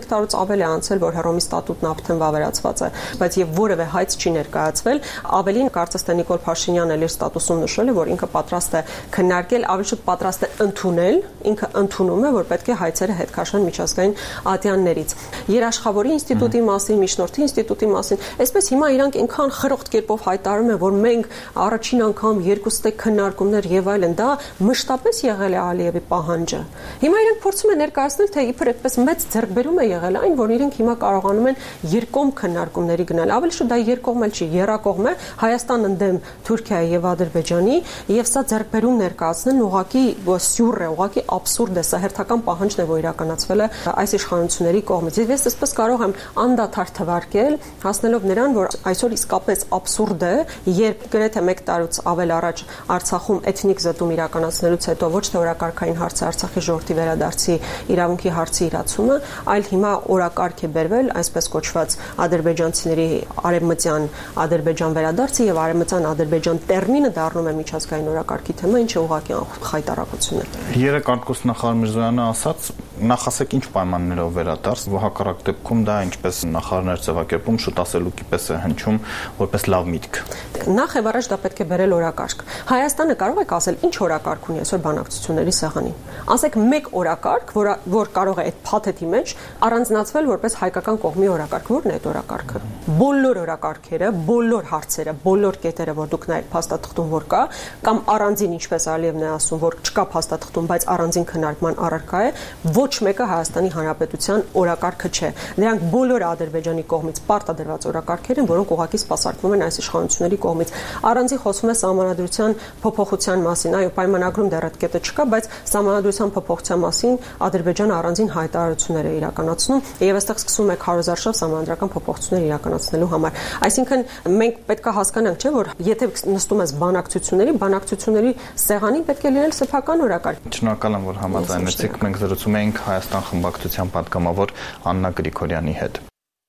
3 տարուց ավել է անցել, որ Հռոմի ստատուտն արդեն վավերացված է, բայց եւ որևէ հայց չի ներկայացվել։ Ավելին կարծես թե Նիկոլ Փաշինյանն էլ իր ստատուսում նշել է, որ ինքը պատրաստ է քննարկել, ավելի շուտ պատրաստ է ընդունել, ինքը ընդունում է, որ պետք է հայցերը հետ քաշեն միջազգային ատյաններից։ Երաշխավորի ինստիտուտի մասին, միջնորդի ինստիտուտի մասին, այսպես հիմա իրանք այնքան խրոխտ կերպով հայտարարում են, որ մենք առաջին անգամ 2 ստեկ քննարկումներ եւ այլն, դա մշտապես եղել է Ալիևի պահանջը։ Հիմա իրենք փորձում են ներկայացնել, թե իբր այդպես մեծ ձեռքբերում է եղել այն, որ իրենք հիմա կարողանում են երկկողմ քննարկումների գնալ։ Ավելի շուտ դա երկկողմ էլ չի, երակողմ է Հայաստան ընդդեմ Թուրքիայի եւ Ադրբեջանի, եւ սա ձեռքբերում ներկայացնելն ուղղակի սյուր է, ուղղակի աբսուրդ է, սա հերթական պահանջն է, որ իրականացվել է այս իշխանությունների կողմից։ Ես այսպես կարող եմ անդադար թվարկել, հասնելով նրան, որ այսօր իսկապես աբսուրդ է, երբ գրեթե 1 տարուց ավել առաջ Արցախում էթնիկ զտում իրականացնելուց հետո ոչ թե օրակարգային հարցը Արցախի ժողովրդի վերադարձի իրավունքի հարցի իրացումը, այլ հիմա օրակարգ է բերվել այսպես կոչված ադրբեջանցիների արևմտյան Ադրբեջան վերադարձը եւ արևմտյան Ադրբեջան տերմինը դառնում է միջազգային օրակարգի թեմա, ինչը ուղղակի խայտարակություն է։ Երեք արտգործնախարար Միրզոյանը ասաց, նախասեք ինչ պայմաններով վերադարձ, հակառակ դեպքում դա ինչպես նախարարներ ձևակերպում շուտ ասելուկի պես է հնչում, որպես լավ միտք։ Նախ եւ առաջ դա պետք է բերել օրակարգ։ Հայաստանը կարող է ասել ինչ օրակարգ ունի այսօր բանակցությունների սեղանին։ Ասեք մեկ օրակարգ, որ կարող է այդ փաթեթի մեջ առանձնացվել որպես հայկական կողմի օրակարգ, որն է այդ օրակարգը։ Բոլոր օրակարգերը, բոլոր հարցերը, բոլոր կետերը, որ դուք նայեք փաստաթղթում որ կա, կամ առանձին ինչպես Ալիևն է ասում, որ չկա փաստաթղթում, բայց առանձին քննարկման առարկա է, ոչ մեկը Հայաստանի Հանրապետության օրակարգը չէ։ Նրանք բոլորը Ադրբեջանի կողմից պարտադրված օրակարգեր են, որոնք ուղղակի սպասարկվում են այս իշխանությունների կողմից։ Առանձին խոսում է սահմանադրության փոփոխության մասին, այո, պայմանագրում դեռ այդ կետը չկա, բայց սահմանադրության փոփոխության մասին Ադրբեջանը առանձին հայտարարություններ է իրականացնում եւ այստեղ սկսում է քարոզարշավ սահմանադրական փոփոխություններ իրականացնելու համար։ Այսինքն մենք պետք է հասկանանք, չէ, որ եթե նստում ես բանակցությունների սեղանին պետք է լինել սեփական օրակարգ։ Շնորհակալ եմ, որ համաձայնեցիք։ Մենք զրուցում էինք Հայաստան խմբակցության պատգամավոր Աննա Գրիգորյանի հետ։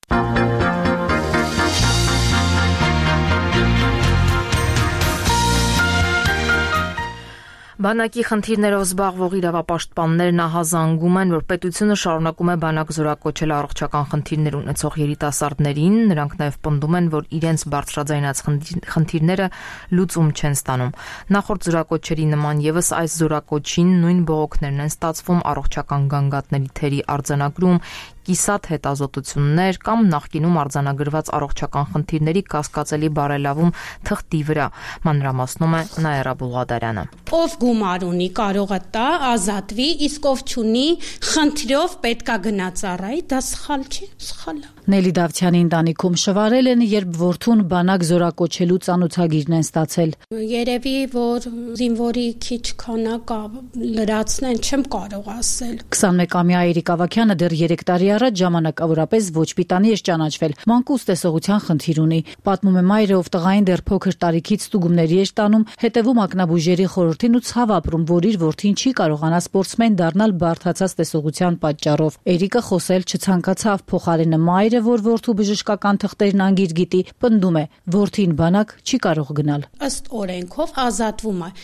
Բանակի խնդիրներով զբաղվող իրավապաշտպաններն ահազանգում են, որ պետությունը շարունակում է բանակ զորակոչել առողջական խնդիրներ ունեցող երիտասարդներին, նրանք նաև պնդում են, որ իրենց բարձրաձայնած խնդիրները լուծում չեն ստանում։ Նախորդ զորակոչերի նման եւս այս զորակոչին նույն բողոքներն են ստացվում առողջական գանգատների թերի արձանագրում, կիսատ հետազոտություններ կամ նախկինում արձանագրված առողջական խնդիրների կասկածելի բարելավում թղթի վրա, մանրամասնում է Նաիրա Բուլղադարյանը։ Ով գումար ունի կարող է տա, ազատվի, իսկ ով չունի, խնդրով պետքա գնա ծառայի, դա սխալ չի, սխալ է։ Նելի Դավթյանի ընտանիքում շվարել են, երբ որդուն բանակ զորակոչելու ծանոթագիրն են ստացել։ Երևի որ զինվորի քիչ քանակ լրացնեն, չեմ կարող ասել։ 21-ամյա Երիկ Ավագյանը դեռ 3 տարի առաջ ժամանակավորապես ոչ պիտանի էր ճանաչվել, մանկուց տեսողության խնդիր ունի։ Պատմում է մայրը, ով տղային դեռ փոքր տարիքից ստուգումների էր տանում, հետևում ակնաբուժերի խորհրդին ու ցավ ապրում, որ իր որդին չի կարողանա սպորտսմեն դառնալ բարդացած տեսողության պատճառով։ Երիկը խոսել չցանկացավ, փոխարենը մայրը, որ որդու բժշկական թղթերն անգիր գիտի, պնդում է, որդին բանակ չի կարող գնալ։ Ըստ օրենքով ազատվում է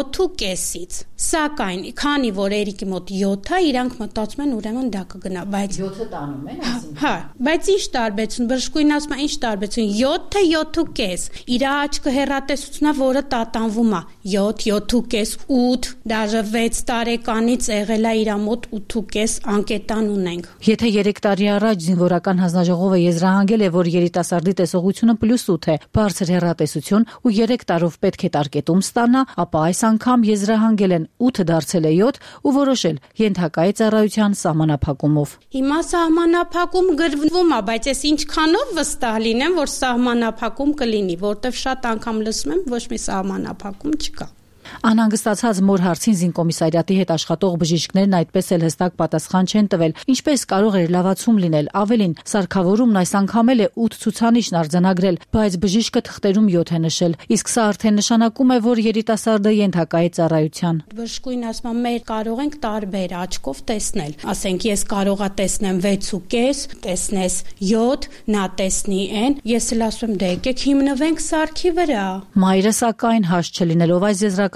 7.5-ից, սակայն քանի որ Երիկի մոտ 7 է, իրանք մտածում են ուրեմն դա կգնա, բայց 7-ը տանում են, հա, բայց ինչ տարբերություն, բժշկուհին ասում է, ինչ տարբերություն, 7-ը 7.5, իր աչքը հեռատեսությունա, որը տատանվում է, 7, 7.5, 8, դաժե 6 տարեկանից եղել է իր մոտ 8.5 անկետան ունենք։ Եթե 3 տարի առաջ զինվորական հանձնաժողովը եզրահանգել է, որ երիտասարդի տեսողությունը +8 է, բարձր հեռատեսություն ու 3 տարով պետք է տարկետում ստանա, ապա այս անգամ եզրահանգել են 8 դարձել է 7 ու որոշել ենթակայի ծառայության սահմանափակումով։ Հիմա սահմանափակում գրվում է, բայց ես ինչքանով վստահ լինեմ, որ սահմանափակում կլինի, որտեվ շատ անգամ լսում եմ, ոչ մի սահմանափակում չկա։ Անհանգստացած մոր հարցին զինկոմիսարիատի հետ աշխատող բժիշկներն այդպես էլ հստակ պատասխան չեն տվել, ինչպես կարող էր լավացում լինել, ավելին, սարքավորումն այս անգամ էլ է 8 ցուցանիշն արձանագրել, բայց բժիշկը թղթերում 7 է նշել, իսկ սա արդեն նշանակում է, որ երիտասարդը ենթակա է ծառայության։ Բժշկուհին ասում է, մեր կարող ենք տարբեր աչքով տեսնել, ասենք ես կարողա տեսնեմ 6.5, տեսնես 7, նա տեսնի n, ես էլ ասում եմ դե եկեք հիմնվենք սարքի վրա։ Մայրը սակայն հաշ չլինելով այս եզրակացության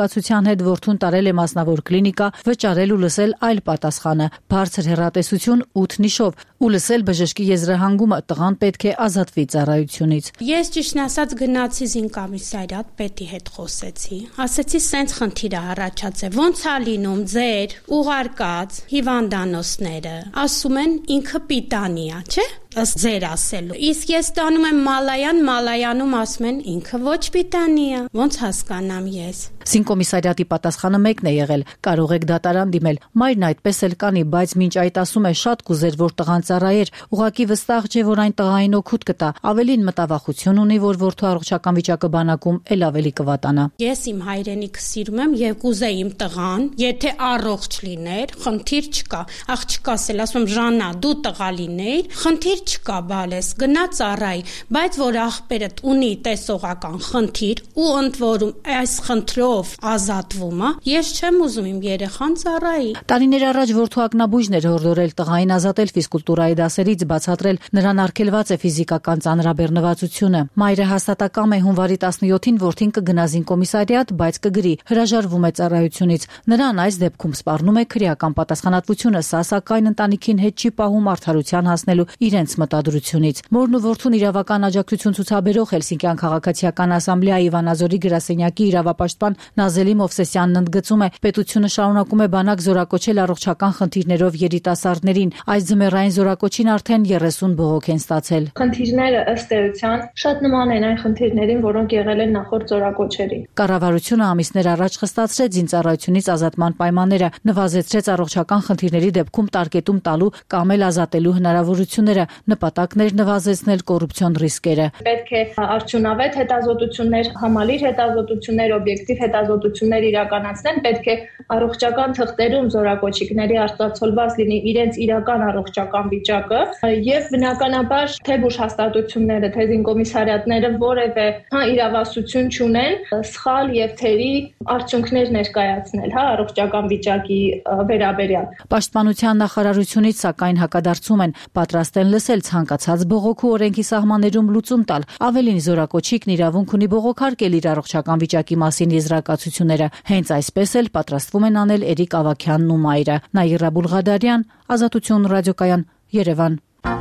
կապակցության հետ որդուն տարել է մասնավոր կլինիկա, վճարել ու լսել այլ պատասխանը, բարձր հեռատեսություն 8 նիշով ու լսել բժշկի եզրահանգումը տղան պետք է ազատվի ծառայությունից։ Ես ճիշտն ասած գնացի զինկոմիսարիատ, պետի հետ խոսեցի։ Ասեցի սենց խնդիր է առաջացել, ոնց է լինում ձեր ուղարկած հիվանդանոցները։ Ասում են ինքը պիտանի է, չէ՞։ Ըստ ձեր ասելու։ Իսկ ես տանում եմ Մալայանում ասում են ինքը ոչ պիտանի է։ Ոնց հասկանամ ես։ Զինկոմիսարիատի պատասխանը մեկն է եղել. կարող եք դատարան դիմել։ Մայրն այդպես էլ կանի, բայց մինչ այդ ասում է շատ կուզեր, որ տղան ծառայեր, ուղղակի վստահ չէ, որ այն տղային օգուտ կտա։ Ավելին մտավախություն ունի, որ որդու առողջական վիճակը բանակում էլ ավելի կվատանա։ Ես իմ հայրենիքը սիրում եմ եւ կուզեի իմ տղան, եթե առողջ լիներ, խնդիր չկա։ Աղջիկը ասել, ասում Ժաննա, դու տղա լինեիր, խնդիր չկա, բալես, գնա ծառայի, բայց որ աղբերդ ունի տեսողական խնդիր ու ընդ որում այս խնդրով ազատվում է, ես չեմ ուզում իմ երեխան ծառայի։ Տարիներ առաջ որդու ակնաբույժն էր հորդորել տղային ազատել ֆիզկուլտուրայի դասերից, բացատրել նրան արգելված է ֆիզիկական ծանրաբեռնվածությունը։ Մայրը հաստատակամ է հունվարի 17-ին որդին կգնա զինկոմիսարիատ, բայց կգրի, հրաժարվում է ծառայությունից։ Նրան այս դեպքում սպառնում է քրեական պատասխանատվությունը, սա սակայն ընտանիքին հետ չի պահում արդարության հասնելու իրենց մտադրությունից։ Մորն ու որդուն իրավական աջակցություն ցուցաբերող Հելսինկյան քաղաքացիական ասամբլեայի Վանաձորի գրասենյակի իրավապաշտպան Նազելի Մովսեսյանն ընդգծում է, պետությունը շարունակում է բանակ զորակոչել առողջական խնդիրներով երիտասարդներին։ Այս ձմեռային զորակոչին արդեն 30 բողոք են ստացել։ Խնդիրները ըստ էության շատ նման են այն խնդիրներին, որոնք եղել են նախորդ զորակոչերին։ Կառավարությունը ամիսներ առաջ խստացրեց զինծառայությունից ազատման պայմանները, նվազեցրեց առողջական խնդիրների դեպքում տարկետում տալու կամ էլ ազատելու հնարավորությունները, նպատակն էր նվազեցնել կոռուպցիոն ռիսկերը։ Պետք է արդյունավետ հետազոտություններ, համալիր հետազոտություններ, օբյեկտիվ հետազոտություններ իրականացնել, պետք է առողջական թղթերում զորակոչիկների արտացոլված լինի իրենց իրական առողջական վիճակը եւ բնականաբար թե բուժ հաստատությունները, թե զինկոմիսարիատները որևէ իրավասություն չունեն սխալ եւ թերի արդյունքներ ներկայացնել, առողջական վիճակի վերաբերյալ։ Պաշտպանության նախարարությունից սակայն հակադարձում են, պատրաստ են լսել ցանկացած բողոք ու օրենքի սահմաններում լուծում տալ։ Ավելին զորակոչիկն իրավունք ունի բողոքարկել իր առողջական վիճակի մասին եզրակացությունները։ Հենց այսպես էլ պատրաստվում են անել Էրիկ Ավագյանն ու մայրը։ Նաիրա Բուլղադարյան, Ազատություն ռադիոկայան, Երևան։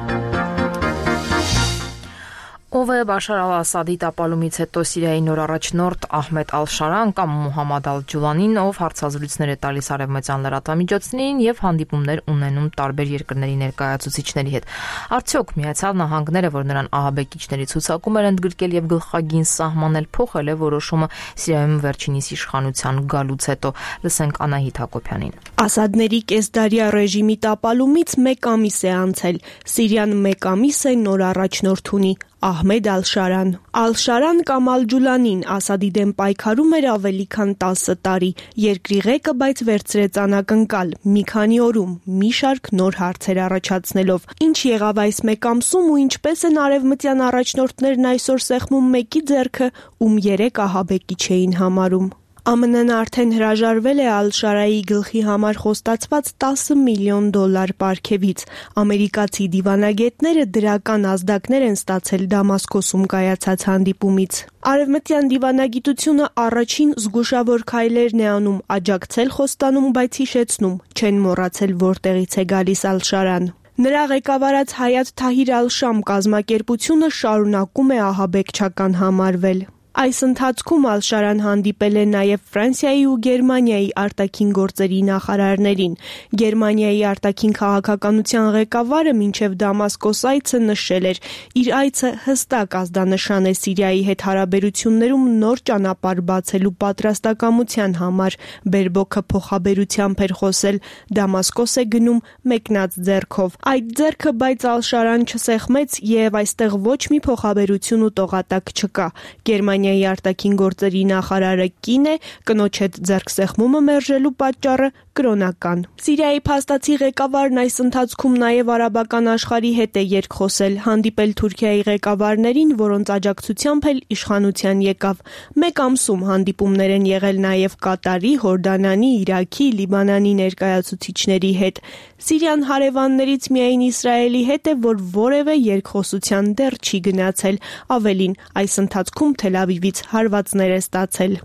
Ով է Բաշար al-Ասադի տապալումից հետո Սիրիայի նոր առաջնորդ Ահմեդ Ալ-Շարան կամ Մուհամմադ Ալ-Ջուլանին, ով հարցազրույցներ է տալիս արևմտյան լրատվամիջոցներին եւ հանդիպումներ ունենում տարբեր երկրների ներկայացուցիչների հետ։ Արդյոք Միացյալ Նահանգները, որ նրան ահաբեկիչների ցուցակում էր ընդգրկել եւ գլխագին սահմանել, փոխել է որոշումը Սիրիայում վերջինիս իշխանության գալուց հետո։ Լսենք Անահիտ Հակոբյանին։ Ասադների կեսդարյա ռեժիմի տապալումից 1 ամիս է անցել։ Սիրիան 1 ամիս է նոր առաջնորդ ունի։ Ահմեդ Ալ-Շարան։ Ալ-Շարան կամ Ալ-Ջուլանին Ասադի դեմ պայքարում էր ավելի քան 10 տարի։ Երկրի ղեկը բայց վերցրեց անակնկալ մի քանի օրում, մի շարք նոր հարցեր առաջացնելով։ Ինչ եղավ այս 1 ամսում ու ինչպես են արևմտյան առաջնորդներն այսօր սեղմում մեկի ձեռքը, ում 3 ահաբեկիչ էին համարում։ ԱՄՆ-ն արդեն հրաժարվել է Ալ-Շարայի գլխի համար խոստացված $10 միլիոն պարգևից։ Ամերիկացի դիվանագետները դրական ազդակներ են ստացել Դամասկոսում կայացած հանդիպումից։ Արևմտյան դիվանագիտությունը առաջին զգուշավոր քայլերն է անում, աջակցել խոստանում, բայց հիշեցնում, չեն մոռացել որտեղից է գալիս Ալ-Շարան։ Նրա ղեկավարած Հայաթ Թահիր Ալ-Շամ կազմակերպությունը շարունակում է ահաբեկչական համարվել։ Այս ընթացքում Ալ-Շարան հանդիպել է նաև Ֆրանսիայի ու Գերմանիայի արտաքին գործերի նախարարներին։ Գերմանիայի արտաքին քաղաքականության ղեկավարը մինչև Դամասկոս այցը նշել էր. իր այցը հստակ ազդանշան է Սիրիայի հետ հարաբերություններում նոր ճանապարհ բացելու պատրաստակամության համար։ Բերբոքը փոխաբերությամբ էր խոսել. Դամասկոս է գնում մեկնած ձեռքով։ Այդ ձեռքը բայց Ալ-Շարան չսեղմեց եւ այստեղ ոչ մի փոխաբերություն ու տողատակ չկա։ Գերմանիայի արտաքին գործերի նախարարը կին է, կնոջ հետ ձեռքսեղմումը մերժելու պատճառը կրոնական։ Սիրիայի փաստացի ղեկավարն այս ընթացքում նաև արաբական աշխարհի հետ է երկխոսել, հանդիպել Թուրքիայի ղեկավարներին, որոնց աջակցությամբ էլ իշխանության եկավ։ 1 ամսում հանդիպումներ են եղել նաև Կատարի, Հորդանանի, Իրաքի, Լիբանանի ներկայացուցիչների հետ։ Սիրիան հարևաններից միայն Իսրայելի հետ է, որ որևէ երկխոսության դեռ չի գնացել։ Ավելին, այս ընթացքում Թել Ավիվից հարվածներ է ստացել։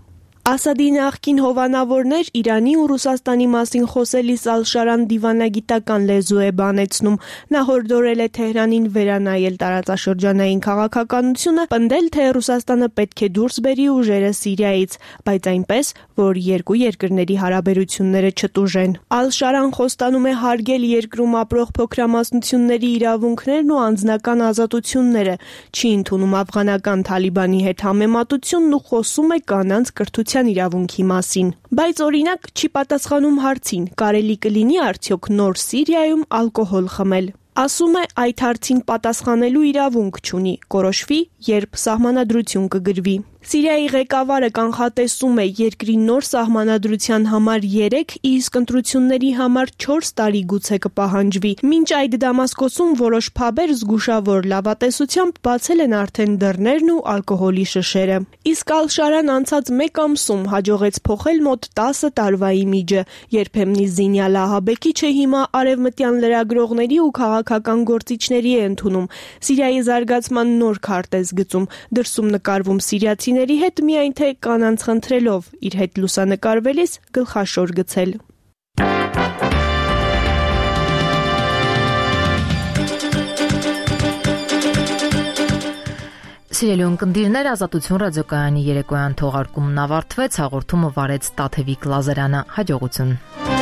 Ասադի նախկին հովանավորներ Իրանի ու Ռուսաստանի մասին խոսելիս Ալ-Շարան դիվանագիտական լեզու է բանեցնում։ Նա հորդորել է Թեհրանին վերանայել տարածաշրջանային քաղաքականությունը, պնդել, թե Ռուսաստանը պետք է դուրս բերի ուժերը Սիրիայից, բայց այնպես, որ երկու երկրների հարաբերությունները չտուժեն։ Ալ-Շարան խոստանում է հարգել երկրում ապրող փոքրամասնությունների իրավունքներն ու անձնական ազատությունները, չի ընդունում աֆղանական Թալիբանի հետ համեմատությունն ու խոսում է կանանց կրթության իրավունքի մասին, բայց օրինակ չի պատասխանում հարցին՝ կարելի կլինի արդյոք նոր Սիրիայում ալկոհոլ խմել։ Ասում է, այդ հարցին պատասխանելու իրավունք չունի, կորոշվի, երբ սահմանադրություն կգրվի։ Սիրիայի ղեկավարը կանխատեսում է երկրի նոր սահմանադրության համար 3, իսկ ընտրությունների համար 4 տարի գուցե կպահանջվի։ Մինչ այդ Դամասկոսում որոշ փաբեր զգուշավոր լավատեսությամբ բացել են արդեն դռներն ու ալկոհոլի շշերը։ Իսկ Ալ-Շարան անցած 1 ամսում հաջողեց փոխել մոտ 10 տարվա իմիջը, երբեմնի Զինյալ Ահաբեկիչը հիմա արևմտյան լրագրողների ու քաղաքական գործիչների է ընդունում։ Սիրիայի զարգացման նոր քարտեզ գծում, դրսում նկարվում սիրիացիների հետ միայն թե կանանց խնդրելով իր հետ լուսանկարվելիս գլխաշոր գցել։ Սիրելի ունկնդիրներ, Ազատություն ռադիոկայանի երեկոյան թողարկումն ավարտվեց, հաղորդումը վարեց Տաթևիկ Լազարյանը։ Հաջողություն։